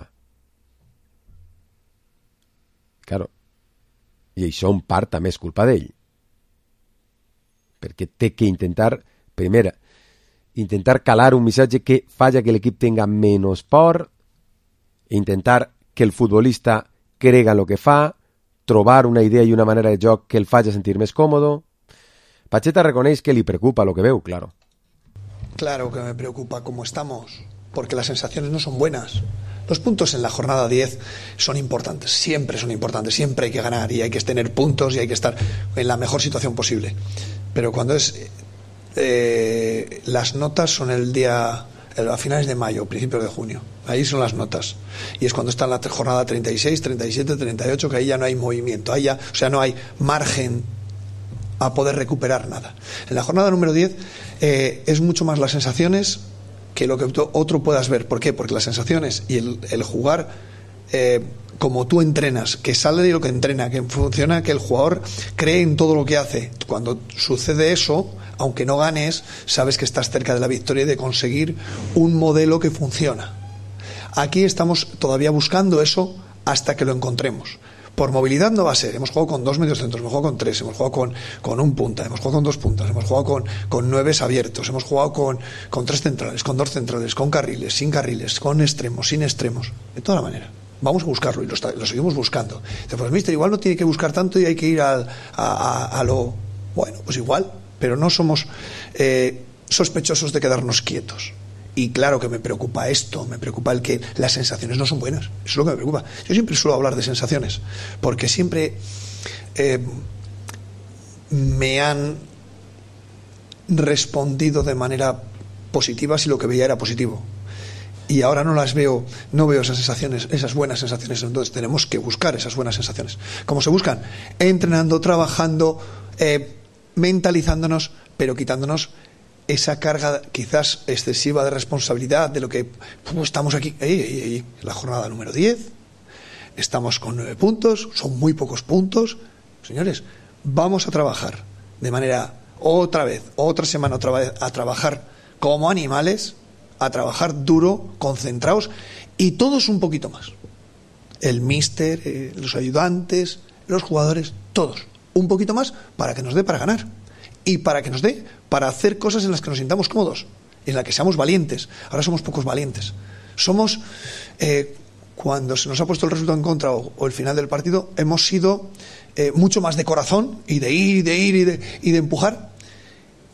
Claro. I això en part també és culpa d'ell. Perquè té que intentar, primera, intentar calar un missatge que faci que l'equip tenga menys por, intentar que el futbolista crega en lo que fa, trobar una idea i una manera de joc que el faci sentir més còmodo. Pacheta reconeix que li preocupa lo que veu, claro. Claro que me preocupa cómo estamos, porque las sensaciones no son buenas. Los puntos en la jornada diez son importantes, siempre son importantes, siempre hay que ganar y hay que tener puntos y hay que estar en la mejor situación posible. Pero cuando es... Eh, las notas son el día a finales de mayo, principios de junio, ahí son las notas y es cuando está en la jornada treinta y seis, treinta y siete, treinta y ocho que ahí ya no hay movimiento, ahí ya, o sea, no hay margen a poder recuperar nada. En la jornada número diez eh, es mucho más las sensaciones que lo que otro puedas ver. ¿Por qué? Porque las sensaciones y el, el jugar eh, como tú entrenas, que sale de lo que entrena, que funciona, que el jugador cree en todo lo que hace. Cuando sucede eso, aunque no ganes, sabes que estás cerca de la victoria y de conseguir un modelo que funciona. Aquí estamos todavía buscando eso hasta que lo encontremos. Por movilidad no va a ser. Hemos jugado con dos mediocentros, hemos jugado con tres, hemos jugado con, con un punta, hemos jugado con dos puntas, hemos jugado con, con nueves abiertos, hemos jugado con, con tres centrales, con dos centrales, con carriles, sin carriles, con extremos, sin extremos, de toda la manera. Vamos a buscarlo y lo, está, lo seguimos buscando. Dice, pues mister, igual no tiene que buscar tanto y hay que ir al, a, a, a lo... Bueno, pues igual, pero no somos eh, sospechosos de quedarnos quietos. Y claro que me preocupa esto, me preocupa el que las sensaciones no son buenas. Eso es lo que me preocupa. Yo siempre suelo hablar de sensaciones, porque siempre eh, me han respondido de manera positiva si lo que veía era positivo. Y ahora no las veo, no veo esas sensaciones, esas buenas sensaciones. Entonces tenemos que buscar esas buenas sensaciones. ¿Cómo se buscan? Entrenando, trabajando, eh, mentalizándonos, pero quitándonos esa carga quizás excesiva de responsabilidad de lo que pues, estamos aquí, ey, ey, ey, la jornada número diez, estamos con nueve puntos, son muy pocos puntos. Señores, vamos a trabajar de manera, otra vez, otra semana otra vez, a trabajar como animales, a trabajar duro, concentrados, y todos un poquito más. El míster, eh, los ayudantes, los jugadores, todos un poquito más para que nos dé para ganar y para que nos dé para hacer cosas en las que nos sintamos cómodos, en las que seamos valientes. Ahora somos pocos valientes. Somos, eh, cuando se nos ha puesto el resultado en contra o, o el final del partido, hemos sido eh, mucho más de corazón y de ir y de ir y de, y de empujar.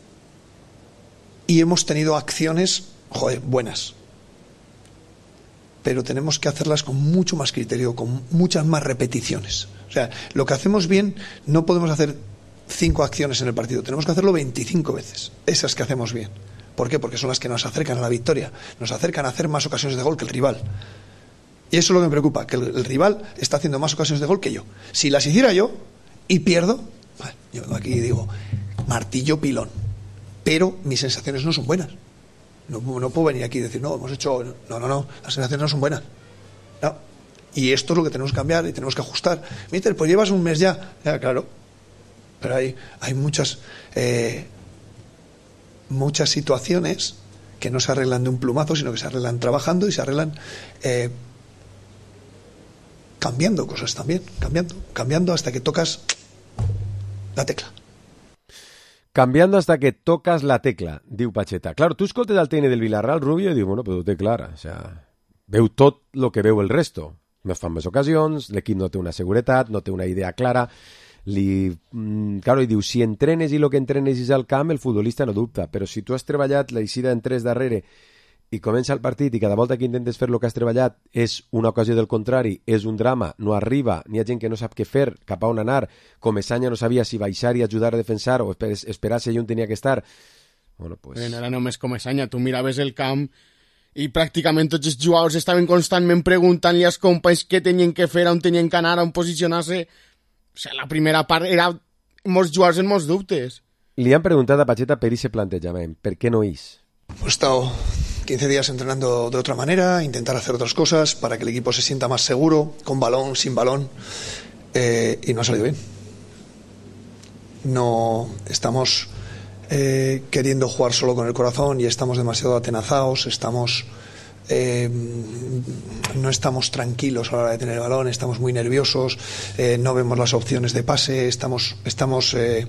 y hemos tenido acciones, joder, buenas. Pero tenemos que hacerlas con mucho más criterio, con muchas más repeticiones. O sea, lo que hacemos bien no podemos hacer cinco acciones en el partido, tenemos que hacerlo veinticinco veces, esas que hacemos bien. ¿Por qué? Porque son las que nos acercan a la victoria, nos acercan a hacer más ocasiones de gol que el rival. Y eso es lo que me preocupa, que el, el rival está haciendo más ocasiones de gol que yo. Si las hiciera yo y pierdo, bueno, yo vengo aquí y digo, martillo pilón. Pero mis sensaciones no son buenas. No, no puedo venir aquí y decir, no, hemos hecho... No, no, no, las sensaciones no son buenas. No. Y esto es lo que tenemos que cambiar y tenemos que ajustar. Mister, pues llevas un mes ya. Ya, claro. Pero hay, hay muchas, eh, muchas situaciones que no se arreglan de un plumazo, sino que se arreglan trabajando y se arreglan eh, cambiando cosas también. Cambiando, cambiando hasta que tocas la tecla. Cambiando hasta que tocas la tecla, diu Pacheta. Claro, tu escoltes el técnic del Villarreal, Rubio, i diu, bueno, però ho té clara. O sea, veu tot el que veu el resto. No es fan més ocasions, l'equip no té una seguretat, no té una idea clara. Li, mm, claro, i diu, si entrenes i el que entrenes és al camp, el futbolista no dubta. Però si tu has treballat l'eixida en tres darrere i comença el partit i cada volta que intentes fer el que has treballat és una ocasió del contrari, és un drama, no arriba, n'hi ha gent que no sap què fer, cap a on anar, Comesaña no sabia si baixar i ajudar a defensar o esperar si on tenia que estar. Bueno, pues... Bé, no era només Comesaña, tu miraves el camp i pràcticament tots els jugadors estaven constantment preguntant-li als companys què tenien que fer, on tenien que anar, on posicionar-se. O sigui, la primera part era molts jugadors en molts dubtes. Li han preguntat a Pacheta per ese plantejament, per què no és? He estado quince días entrenando de otra manera, intentar hacer otras cosas para que el equipo se sienta más seguro, con balón, sin balón, eh, y no ha salido bien. No estamos eh, queriendo jugar solo con el corazón y estamos demasiado atenazados, estamos eh, no estamos tranquilos a la hora de tener el balón, estamos muy nerviosos, eh, no vemos las opciones de pase, estamos, estamos eh,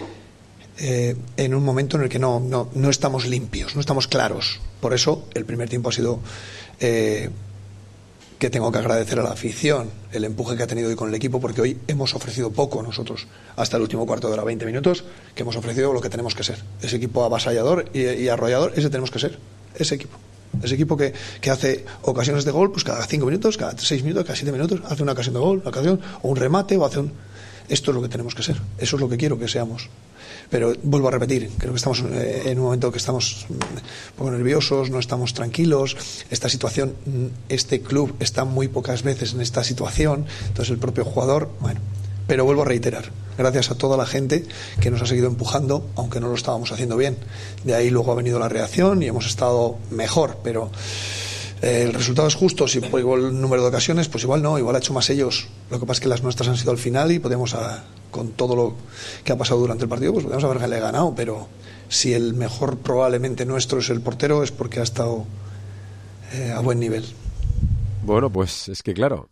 Eh, en un momento en el que no, no, no estamos limpios, no estamos claros. Por eso el primer tiempo ha sido eh, que tengo que agradecer a la afición el empuje que ha tenido hoy con el equipo, porque hoy hemos ofrecido poco nosotros, hasta el último cuarto de hora, veinte minutos, que hemos ofrecido lo que tenemos que ser. Ese equipo avasallador y, y arrollador, ese tenemos que ser, ese equipo. Ese equipo que, que hace ocasiones de gol, pues cada cinco minutos, cada seis minutos, cada siete minutos, hace una ocasión de gol, una ocasión, o un remate, o hace un... Esto es lo que tenemos que ser, eso es lo que quiero que seamos. Pero vuelvo a repetir, creo que estamos en un momento que estamos un poco nerviosos, no estamos tranquilos. Esta situación, este club está muy pocas veces en esta situación, entonces el propio jugador, bueno. Pero vuelvo a reiterar, gracias a toda la gente que nos ha seguido empujando, aunque no lo estábamos haciendo bien. De ahí luego ha venido la reacción y hemos estado mejor, pero eh, el resultado es justo. Si por igual el número de ocasiones, pues igual no, igual ha hecho más ellos. Lo que pasa es que las nuestras han sido al final y podemos, a, con todo lo que ha pasado durante el partido, pues podemos haberle ganado, pero si el mejor probablemente nuestro es el portero, es porque ha estado eh, a buen nivel. Bueno, pues es que claro,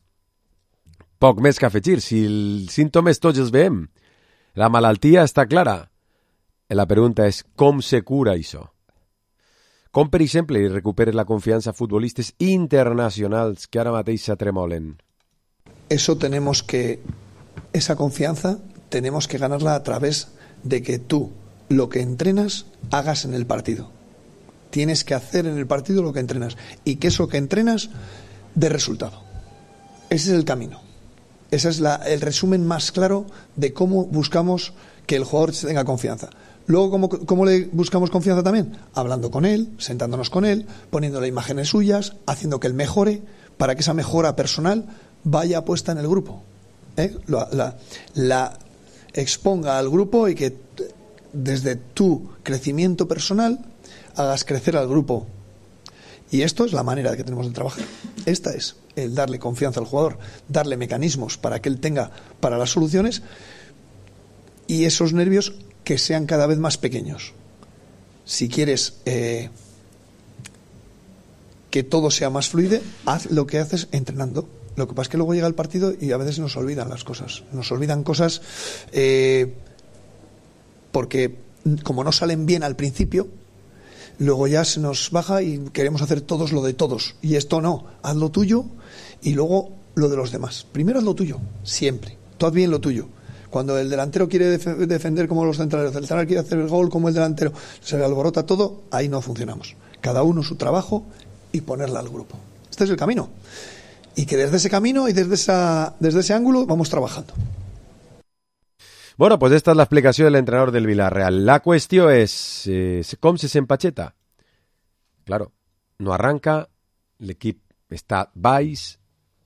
poc més que afegir. Si els símptomes tots els veiem, la malaltia està clara. La pregunta és com se cura això? Com, per exemple, recuperes la confiança a futbolistes internacionals que ara mateix s'atremolen? Eso tenemos que, esa confianza tenemos que ganarla a través de que tú lo que entrenas hagas en el partido. Tienes que hacer en el partido lo que entrenas y que eso que entrenas dé resultado. Ese es el camino. Ese es la, el resumen más claro de cómo buscamos que el jugador tenga confianza. Luego, ¿cómo, ¿cómo le buscamos confianza también? Hablando con él, sentándonos con él, poniéndole imágenes suyas, haciendo que él mejore, para que esa mejora personal vaya puesta en el grupo. ¿Eh? La, la, la exponga al grupo y que desde tu crecimiento personal hagas crecer al grupo. Y esto es la manera que tenemos de trabajar. Esta es el darle confianza al jugador, darle mecanismos para que él tenga para las soluciones y esos nervios que sean cada vez más pequeños. Si quieres eh, que todo sea más fluido, haz lo que haces entrenando. Lo que pasa es que luego llega el partido y a veces nos olvidan las cosas. Nos olvidan cosas eh, porque como no salen bien al principio, luego ya se nos baja y queremos hacer todos lo de todos. Y esto no, haz lo tuyo y luego lo de los demás. Primero haz lo tuyo, siempre. Tú haz bien lo tuyo. Cuando el delantero quiere def- defender como los centrales, el central quiere hacer el gol como el delantero, se le alborota todo, ahí no funcionamos. Cada uno su trabajo y ponerla al grupo. Este es el camino. Y que desde ese camino y desde, esa, desde ese ángulo vamos trabajando. Bueno, pues esta es la explicació de l'entrenador del Villarreal. La qüestió és eh, com se s'empacheta. Claro, no arranca, l'equip està baix,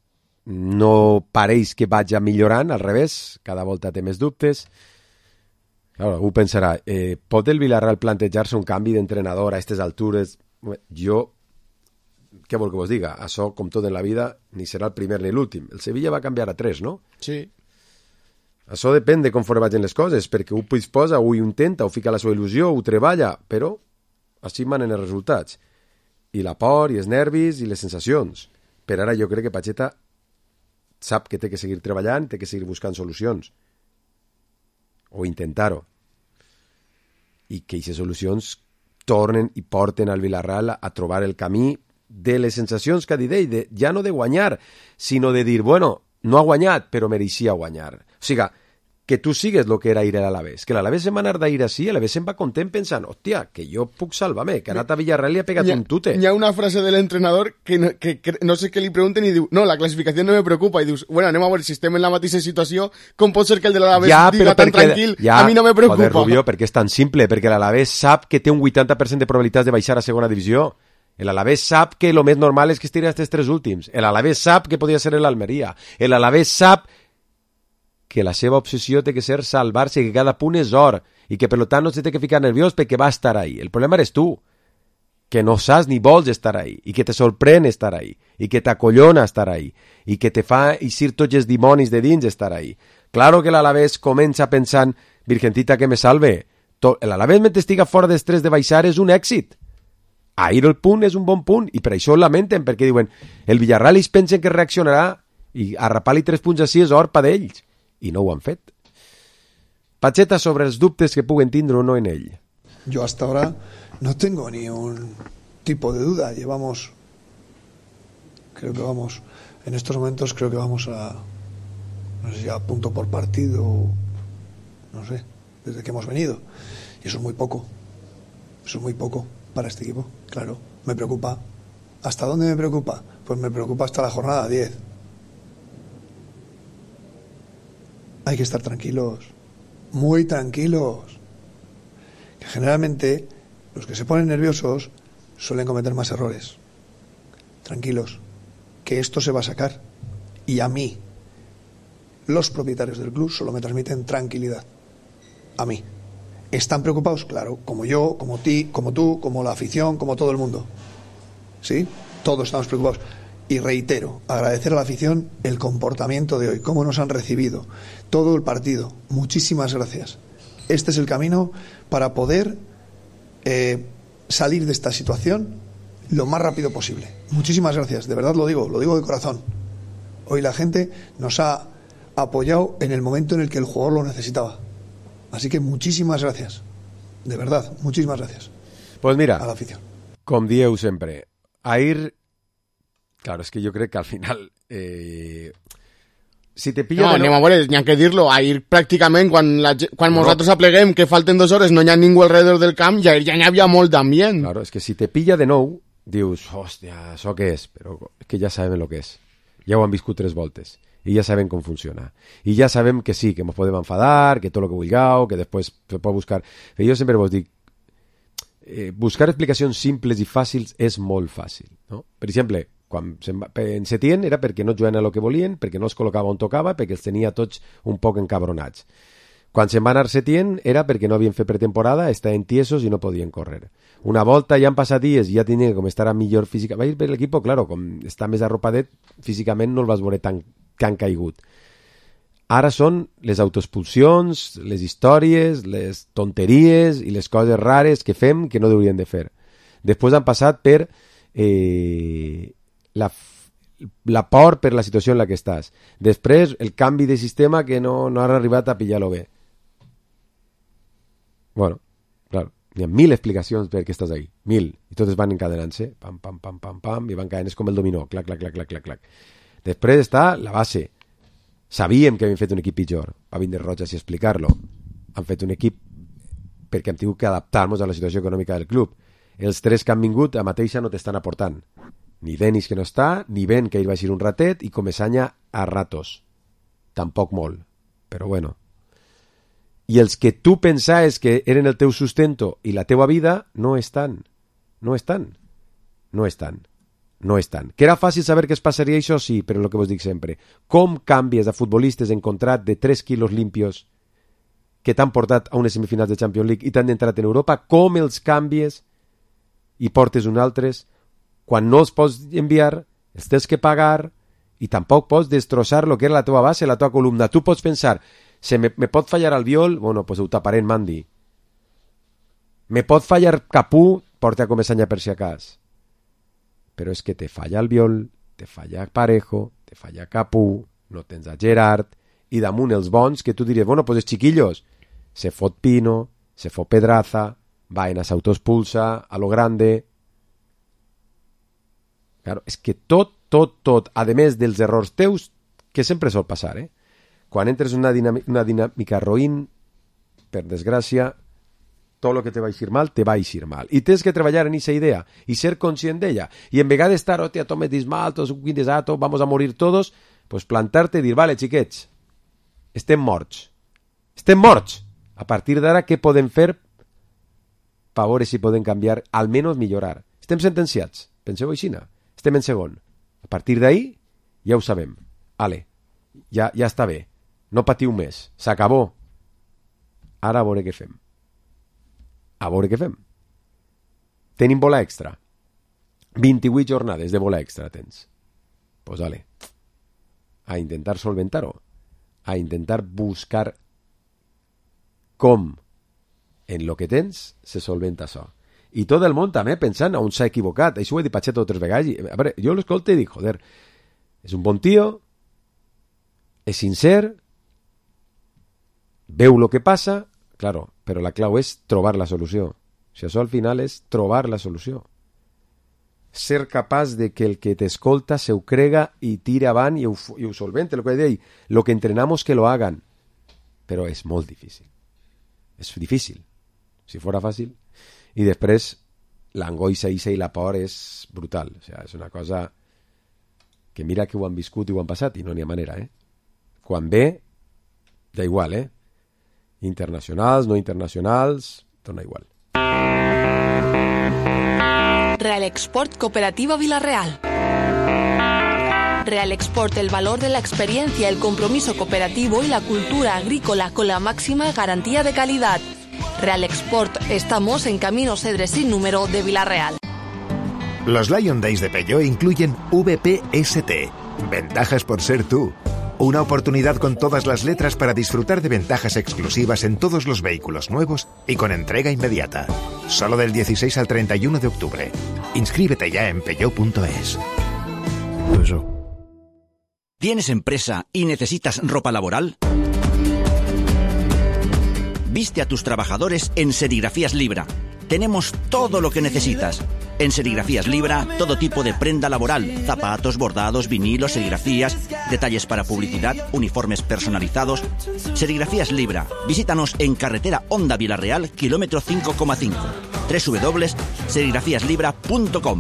no pareix que vagi millorant, al revés, cada volta té més dubtes. Claro, algú pensarà, eh, pot el Villarreal plantejar-se un canvi d'entrenador a aquestes altures? Jo, què vol que vos diga? Això, com tot en la vida, ni serà el primer ni l'últim. El Sevilla va canviar a tres, no? Sí. Això depèn de com fora vagin les coses, perquè un disposa, un intenta, o fica la seva il·lusió, ho treballa, però així manen els resultats. I la por, i els nervis, i les sensacions. Per ara jo crec que Pacheta sap que té que seguir treballant, té que seguir buscant solucions. O intentar-ho. I que aquestes solucions tornen i porten al Villarreal a trobar el camí de les sensacions que ha dit ell, de, ja no de guanyar, sinó de dir, bueno, no ha guanyat, però mereixia guanyar. O sigui, que tu sigues el que era ir a l'Alavés. Que l'Alavés se'n va anar d'ir així, l'Alavés se'n va content pensant, hòstia, que jo puc salvar-me, que ha anat a Villarreal i ha pegat un tute. Hi ha una frase de l'entrenador que no, que, que no sé què li pregunten i diu, no, la classificació no me preocupa. I dius, bueno, anem a veure, si estem en la mateixa situació, com pot ser que el de l'Alavés ja, diga tan perquè, tranquil, ja, a mi no me preocupa. Joder, Rubio, perquè és tan simple, perquè l'Alavés sap que té un vuitanta per cent de probabilitats de baixar a segona divisió. L'Alavés sap que el més normal és que es tiri aquests tres últims. L'Alavés sap que podria ser l'Almeria. L'Alavés sap que la seva obsessió té que ser salvar-se, que cada punt és or, i que per tant no se té que ficar nerviós perquè va estar ahí. El problema eres tu, que no saps ni vols estar ahí, i que te sorprèn estar ahí, i que t'acollona estar ahí, i que te fa eixir tots els dimonis de dins estar ahí. Claro que l'Alavés comença pensant, virgentita que me salve, l'Alavés mentre estiga fora dels tres de baixar és un èxit. Ahir el punt és un bon punt, i per això ho lamenten, perquè diuen, el Villarreal ells pensen que reaccionarà, i arrapar-li tres punts així és or pa d'ells. I no ho han fet. Pacheta sobre els dubtes que puguen tindre o no en ell. Yo hasta ahora no tengo ni un tipo de duda. Llevamos, creo que vamos, en estos momentos creo que vamos a, no sé si a punto por partido, no sé, desde que hemos venido. Y eso es muy poco. Eso es muy poco para este equipo, claro. Me preocupa. ¿Hasta dónde me preocupa? Pues me preocupa hasta la jornada diez. Hay que estar tranquilos, muy tranquilos. Que generalmente los que se ponen nerviosos suelen cometer más errores. Tranquilos, que esto se va a sacar. Y a mí, los propietarios del club solo me transmiten tranquilidad. A mí. ¿Están preocupados? Claro, como yo, como ti, como tú, como la afición, como todo el mundo. ¿Sí? Todos estamos preocupados. Y reitero, agradecer a la afición el comportamiento de hoy, cómo nos han recibido, todo el partido. Muchísimas gracias. Este es el camino para poder eh, salir de esta situación lo más rápido posible. Muchísimas gracias, de verdad lo digo, lo digo de corazón. Hoy la gente nos ha apoyado en el momento en el que el jugador lo necesitaba. Así que muchísimas gracias, de verdad, muchísimas gracias. Pues mira, a la afición. Com dieu sempre, ahir... Claro, es que yo creo que al final... Eh, si te pilla... No, de anem a veure, n'hi ha que dir-lo. Ahir pràcticament, quan, la, quan no. nosaltres apleguem que falten dues hores, no hi ha ningú alrededor del camp, ja, ja n'hi havia molt d'ambient. Claro, es que si te pilla de nou, dius, hòstia, això què és? Però és que ja sabem el que és. Ja ho han viscut tres voltes. I ja sabem com funciona. I ja sabem que sí, que ens podem enfadar, que tot el que vulgueu, que després se pot buscar... Però jo sempre vos dic, eh, buscar explicacions simples i fàcils és molt fàcil, no? Per exemple, quan en Setién era perquè no juguen a lo que volien, perquè no els col·locava on tocava, perquè els tenia tots un poc encabronats. Quan se'n va anar Setién era perquè no havien fet pretemporada, estaven tiesos i no podien córrer. Una volta ja han passat dies i ja tenia com estar millor físicament. Va ir per l'equip, claro, com està més arropadet, físicament no el vas veure tan, tan caigut. Ara són les autoexpulsions, les històries, les tonteries i les coses rares que fem que no haurien de fer. Després han passat per... Eh, La, la por per la situació en la que estàs. Després, el canvi de sistema que no, no han arribat a pillar-lo bé. Bueno, claro, hi ha mil explicacions per què estàs ahí. Mil. I totes van encadenant-se. Pam, pam, pam, pam, pam, i van caient. És com el dominó. Clac, clac, clac, clac, clac, clac. Després està la base. Sabíem que havien fet un equip pitjor. Va vindre Rojas i explicar-lo. Han fet un equip perquè hem tingut que adaptar-nos a la situació econòmica del club. Els tres que han vingut a mateixa no t'estan aportant. Ni Denis, que no està, ni Ben, que ell va ser un ratet, i Comesaña a ratos. Tampoc molt. Però bueno. I els que tu pensaves que eren el teu sustento i la teua vida, no estan. No estan. No estan. No estan. Que era fàcil saber que es passaria això, sí, però el que vos dic sempre. Com canvies a futbolistes en contrat de tres quilos limpios que t'han portat a unes semifinals de Champions League i t'han entrat en Europa, com els canvies i portes un altres quan no els pots enviar, els tens que pagar i tampoc pots destrossar el que era la teva base, la teva columna. Tu pots pensar, se me, me pot fallar Albiol, bueno, pues ho taparé en Mandy. Me pot fallar Capú, porta a Comesaña per si acas. Però és que te falla Albiol, te falla Parejo, te falla Capú, no tens a Gerard, i damunt els bons que tu diries, bueno, pues els chiquillos, se fot Pino, se fot Pedraza, Baena s'autoexpulsa a lo grande. Claro, és que tot, tot, tot, a més dels errors teus, que sempre sol passar, eh? Quan entres en una dinàmica, una dinàmica roïn, per desgràcia, tot el que te va eixir mal, te va eixir mal. I tens que treballar en aquesta idea i ser conscient d'ella. I en vegada d'estar, hòstia, tot metis mal, tot un quindesato, vamos a morir todos, pues plantarte i dir, vale, xiquets, estem morts. Estem morts. A partir d'ara, què podem fer per veure si podem canviar, almenys millorar? Estem sentenciats. Penseu així, no? Estem en segon. A partir d'ahí, ja ho sabem. Ale, ja, ja està bé. No patiu més. S'acabó. Ara a veure què fem. A veure què fem. Tenim bola extra. vint-i-vuit jornades de bola extra tens. Pues ale. A intentar solventar-ho. A intentar buscar com en lo que tens se solventa això. I tot el món també pensant on s'ha equivocat. Això ho he dit Pachetto tres vegades. A veure, jo l'escolto i dic, joder, és un bon tio, és sincer, veu lo que passa, claro, però la clau és trobar la solució. Si això al final és trobar la solució. Ser capaç de que el que t'escolta se ho crega i tira avant i ho, i ho solvente, el que deia, lo que entrenamos que lo hagan. Però és molt difícil. És difícil. Si fora fàcil. I després l'angoixa i la por és brutal. O sigui, és una cosa que mira que ho han viscut i ho han passat i no n'hi ha manera, eh? Quan ve, da igual, eh? Internacionals, no internacionals, dona igual. Real Export Cooperativa Villarreal. Real Export, el valor de la experiencia, el compromiso cooperativo y la cultura agrícola con la máxima garantía de calidad. Real Export, estamos en Camino Cedres sin número de Villarreal. Los Lion Days de Peugeot incluyen V P S T, ventajas por ser tú. Una oportunidad con todas las letras para disfrutar de ventajas exclusivas en todos los vehículos nuevos y con entrega inmediata. Solo del dieciséis al treinta y uno de octubre. Inscríbete ya en peugeot punto es. Eso. ¿Tienes empresa y necesitas ropa laboral? Viste a tus trabajadores en Serigrafías Libra. Tenemos todo lo que necesitas. En Serigrafías Libra, todo tipo de prenda laboral, zapatos, bordados, vinilos, serigrafías, detalles para publicidad, uniformes personalizados. Serigrafías Libra. Visítanos en carretera Honda Villarreal, kilómetro cinco coma cinco. doble u doble u doble u punto serigrafías libra punto com.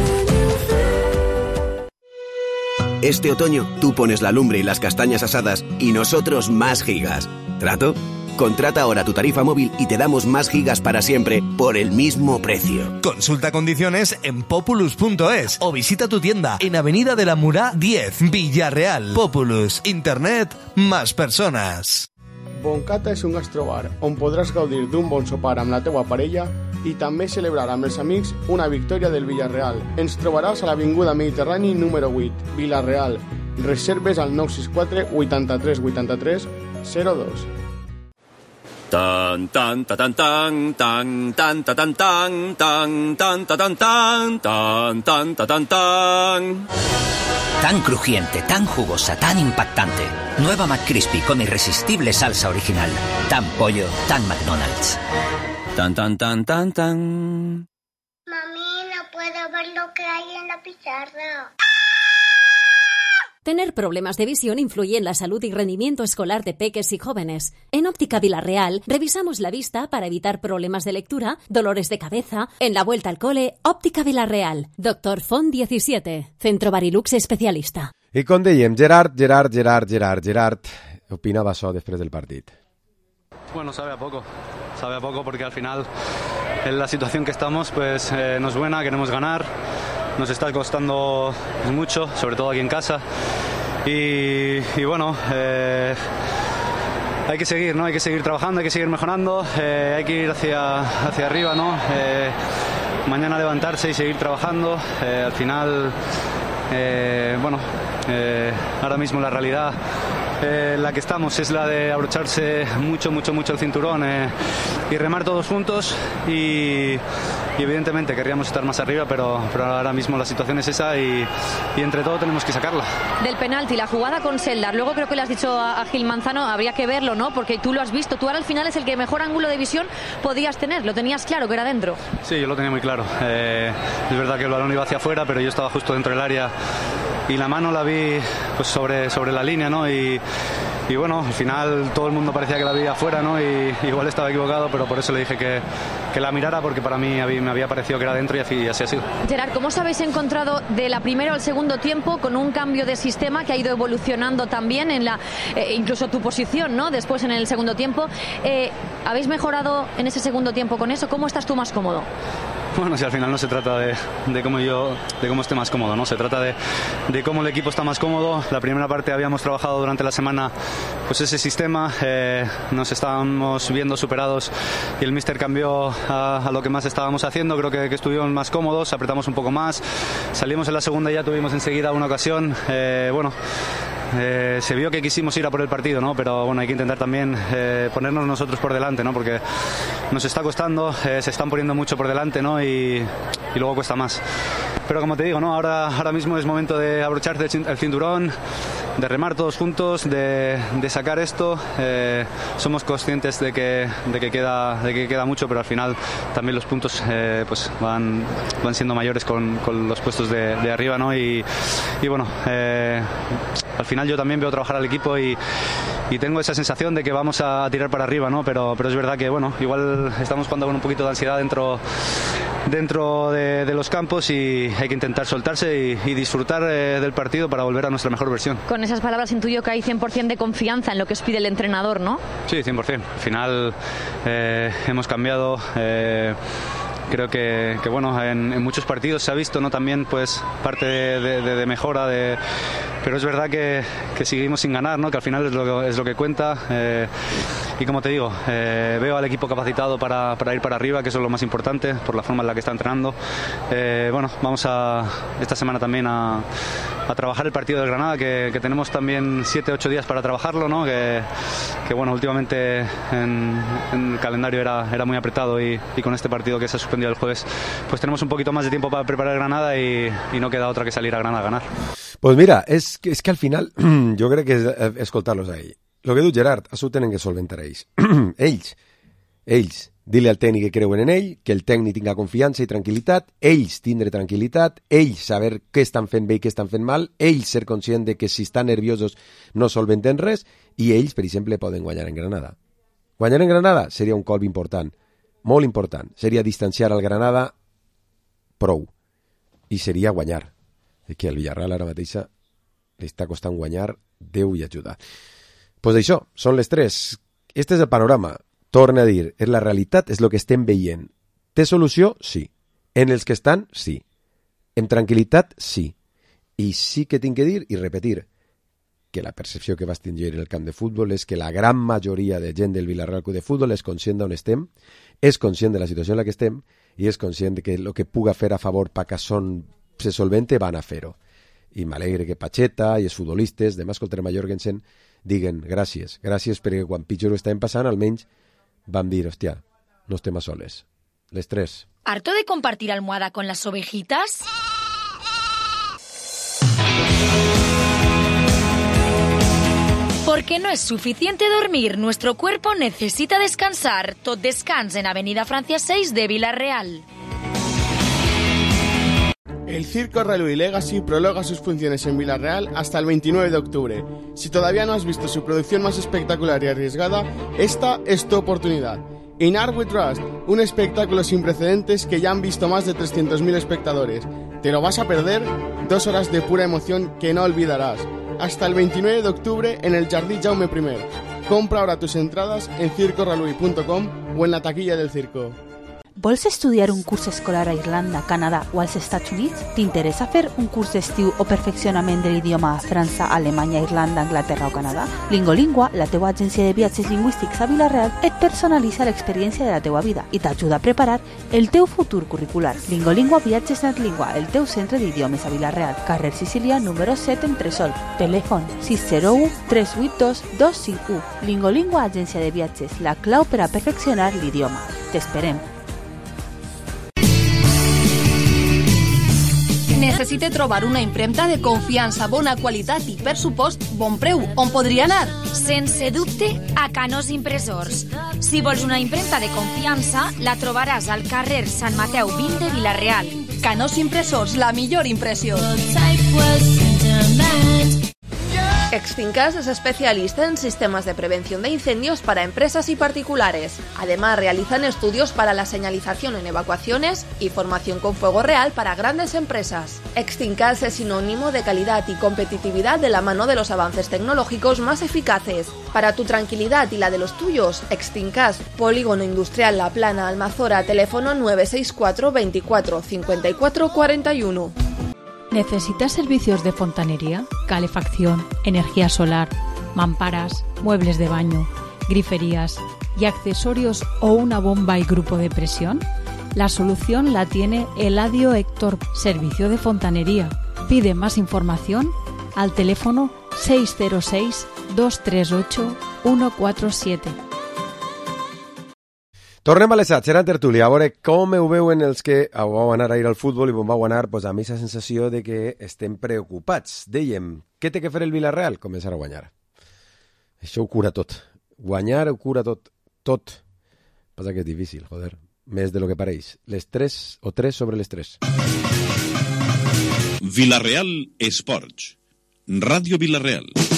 Este otoño tú pones la lumbre y las castañas asadas y nosotros más gigas. ¿Trato? Contrata ahora tu tarifa móvil y te damos más gigas para siempre por el mismo precio. Consulta condiciones en populus punto es o visita tu tienda en Avenida de la Murá diez, Villarreal. Populus, internet, más personas. Boncata és un gastrobar on podràs gaudir d'un bon sopar amb la teua parella i també celebrar amb els amics una victòria del Villarreal. Ens trobaràs a l'Avinguda Mediterrani número vuit, Villarreal. Reserves al nou sis quatre vuitanta-tres vuitanta-tres zero dos. Tan tan ta tan tan tan tan ta tan tan tan tan ta tan tan tan tan ta tan tan. Tan crujiente, tan jugosa, tan impactante. Nueva McCrispy con irresistible salsa original. Tan pollo, tan McDonald's. Tan tan tan tan tan. Mami, no puedo ver lo que hay en la pizarra. Tener problemas de visión influye en la salud y rendimiento escolar de peques y jóvenes. En Óptica Vilarreal revisamos la vista para evitar problemas de lectura, dolores de cabeza. En la vuelta al cole, Óptica Vilarreal. Doctor Font diecisiete. Centro Barilux especialista. I com dèiem, Gerard, Gerard, Gerard, Gerard, Gerard opinava això després del partit. Bueno, sabe a poco, sabe a poco porque al final en la situación que estamos pues eh, no es buena, queremos ganar, nos está costando mucho, sobre todo aquí en casa y, y bueno, eh, hay que seguir, ¿no? Hay que seguir trabajando, hay que seguir mejorando, eh, hay que ir hacia, hacia arriba, ¿no? Eh, mañana levantarse y seguir trabajando, eh, al final, eh, bueno, eh, ahora mismo la realidad Eh, la que estamos es la de abrocharse mucho, mucho, mucho el cinturón eh, y remar todos juntos y, y evidentemente querríamos estar más arriba, pero, pero ahora mismo la situación es esa y, y entre todo tenemos que sacarla. Del penalti, la jugada con Seldar, luego creo que le has dicho a, a Gil Manzano, habría que verlo, ¿no? Porque tú lo has visto, tú ahora al final es el que mejor ángulo de visión podías tener, lo tenías claro que era dentro. Sí, yo lo tenía muy claro, eh, es verdad que el balón iba hacia afuera, pero yo estaba justo dentro del área y la mano la vi pues sobre, sobre la línea, ¿no? Y, y bueno, al final todo el mundo parecía que la veía afuera, ¿no? Y igual estaba equivocado, pero por eso le dije que, que la mirara, porque para mí había, me había parecido que era dentro y así, y así ha sido. Gerard, ¿cómo os habéis encontrado de la primera al segundo tiempo con un cambio de sistema que ha ido evolucionando también en la, eh, incluso tu posición, ¿no? Después en el segundo tiempo, eh, ¿habéis mejorado en ese segundo tiempo con eso? ¿Cómo estás tú más cómodo? Bueno, si al final no se trata de, de cómo yo, de cómo esté más cómodo, ¿no? Se trata de, de cómo el equipo está más cómodo. La primera parte habíamos trabajado durante la semana pues ese sistema, eh, nos estábamos viendo superados y el míster cambió a, a lo que más estábamos haciendo. Creo que, que estuvimos más cómodos, apretamos un poco más, salimos en la segunda y ya tuvimos enseguida una ocasión, eh, bueno. Eh, se vio que quisimos ir a por el partido, ¿no? Pero bueno, hay que intentar también eh, ponernos nosotros por delante, ¿no? Porque nos está costando, eh, se están poniendo mucho por delante, ¿no? Y, y luego cuesta más. Pero como te digo, ¿no? Ahora, ahora mismo es momento de abrocharse el cinturón, de remar todos juntos, de, de sacar esto. Eh, somos conscientes de que, de, que queda, de que queda mucho, pero al final también los puntos eh, pues van, van siendo mayores con, con los puestos de, de arriba, ¿no? Y, y bueno, eh, al final yo también veo trabajar al equipo y, y tengo esa sensación de que vamos a tirar para arriba, ¿no? Pero, pero es verdad que, bueno, igual estamos jugando con un poquito de ansiedad dentro, dentro de, de los campos y hay que intentar soltarse y, y disfrutar eh, del partido para volver a nuestra mejor versión. Con esas palabras intuyo que hay cien por ciento de confianza en lo que os pide el entrenador, ¿no? Sí, cien por ciento. Al final eh, hemos cambiado... Eh, Creo que, que bueno, en, en muchos partidos se ha visto, ¿no? También pues parte de, de, de mejora, de, pero es verdad que, que seguimos sin ganar, ¿no? Que al final es lo, es lo que cuenta. Eh, y como te digo, eh, veo al equipo capacitado para, para ir para arriba, que eso es lo más importante, por la forma en la que está entrenando. Eh, bueno, vamos a esta semana también a, a trabajar el partido del Granada, que, que tenemos también siete ocho días para trabajarlo, ¿no? Que, que bueno, últimamente en, en el calendario era, era muy apretado y, y con este partido que se ha suspendido el jueves, pues tenemos un poquito más de tiempo para preparar Granada y, y no queda otra que salir a Granada a ganar. Pues mira, és, és que al final jo crec que és escoltar-los a ell. Lo que diu Gerard, això ho tenen que solventar ells. ells, ells, dir-li al tècnic que creuen en ell, que el tècnic tinga confiança i tranquil·litat, ells tindre tranquil·litat, ells saber què estan fent bé i què estan fent mal, ells ser conscient de que si estan nerviosos no solventen res, i ells, per exemple, poden guanyar en Granada. Guanyar en Granada seria un colp important, molt important. Seria distanciar al Granada prou. I seria guanyar. És que el Villarreal ara mateixa li està costant guanyar, Déu i ajuda. Doncs pues això, són les tres. Este és el panorama. Torna a dir, és la realitat, és el que estem veient. Té solució? Sí. En els que estan? Sí. En tranquil·litat? Sí. I sí que tinc que dir i repetir que la percepció que vas tenir en el camp de futbol és que la gran majoria de gent del Villarreal Club de Futbol és conscient d'on estem, és conscient de la situació en la que estem i és conscient de que el que puga fer a favor perquè son se solvente van a fer-ho. I m'alegre que Pacheta i els futbolistes, demà escoltarem a Jorgensen, diguen gràcies, gràcies perquè quan pitjor ho estàvem passant almenys vam dir, hòstia, no estem a soles. Les tres. ¿Harto de compartir almohada con las ovejitas? Porque no es suficiente dormir, nuestro cuerpo necesita descansar. Tot Descans en Avenida Francia seis de Villarreal. El Circo Reluí Legacy prolonga sus funciones en Vila-real hasta el veintinueve de octubre. Si todavía no has visto su producción más espectacular y arriesgada, esta es tu oportunidad. In Art We Trust, un espectáculo sin precedentes que ya han visto más de trescientos mil espectadores. ¿Te lo vas a perder? Dos horas de pura emoción que no olvidarás. Hasta el veintinueve de octubre en el Jardí Jaume primer. Compra ahora tus entradas en circo reluí punto com o en la taquilla del circo. Vols estudiar un curs escolar a Irlanda, Canadà o als Estats Units? T'interessa fer un curs d'estiu o perfeccionament de l'idioma a França, Alemanya, Irlanda, Anglaterra o Canadà? Lingolingua, la teua agència de viatges lingüístics a Vila-real, et personalitza l'experiència de la teua vida i t'ajuda a preparar el teu futur curricular. Lingolingua Viatges Netlingua, el teu centre d'idiomes a Vila-real, carrer Sicília, número set, en Tresol. Telèfon sis zero u tres vuit dos dos cinc u. Lingolingua, agència de viatges, la clau per a perfeccionar l'idioma. T'esperem. Necessite trobar una impremta de confiança, bona qualitat i, per supost, bon preu. On podria anar? Sense dubte, a Canós Impressors. Si vols una impremta de confiança, la trobaràs al carrer Sant Mateu vint de Vila-real. Canós Impressors, la millor impressió. Extincas es especialista en sistemas de prevención de incendios para empresas y particulares. Además, realizan estudios para la señalización en evacuaciones y formación con fuego real para grandes empresas. Extincas es sinónimo de calidad y competitividad de la mano de los avances tecnológicos más eficaces. Para tu tranquilidad y la de los tuyos, Extincas, Polígono Industrial La Plana, Almazora, teléfono nueve seis cuatro veinticuatro cincuenta y cuatro cuarenta y uno. ¿Necesitas servicios de fontanería, calefacción, energía solar, mamparas, muebles de baño, griferías y accesorios o una bomba y grupo de presión? La solución la tiene Eladio Héctor, servicio de fontanería. Pide más información al teléfono seis cero seis dos tres ocho uno cuatro siete. Tornem a l'esat, serà en tertúlia, a veure com ho veuen els que vau anar a ir al futbol i on vau anar, pues, a mi la sensació de que estem preocupats. Dèiem, què té que fer el Vila-real? Començar a guanyar. Això ho cura tot. Guanyar ho cura tot. Tot. Passa que és difícil, joder. Més de lo que pareix. Les tres o tres sobre les tres. Vila-real Esports. Ràdio Vila-real.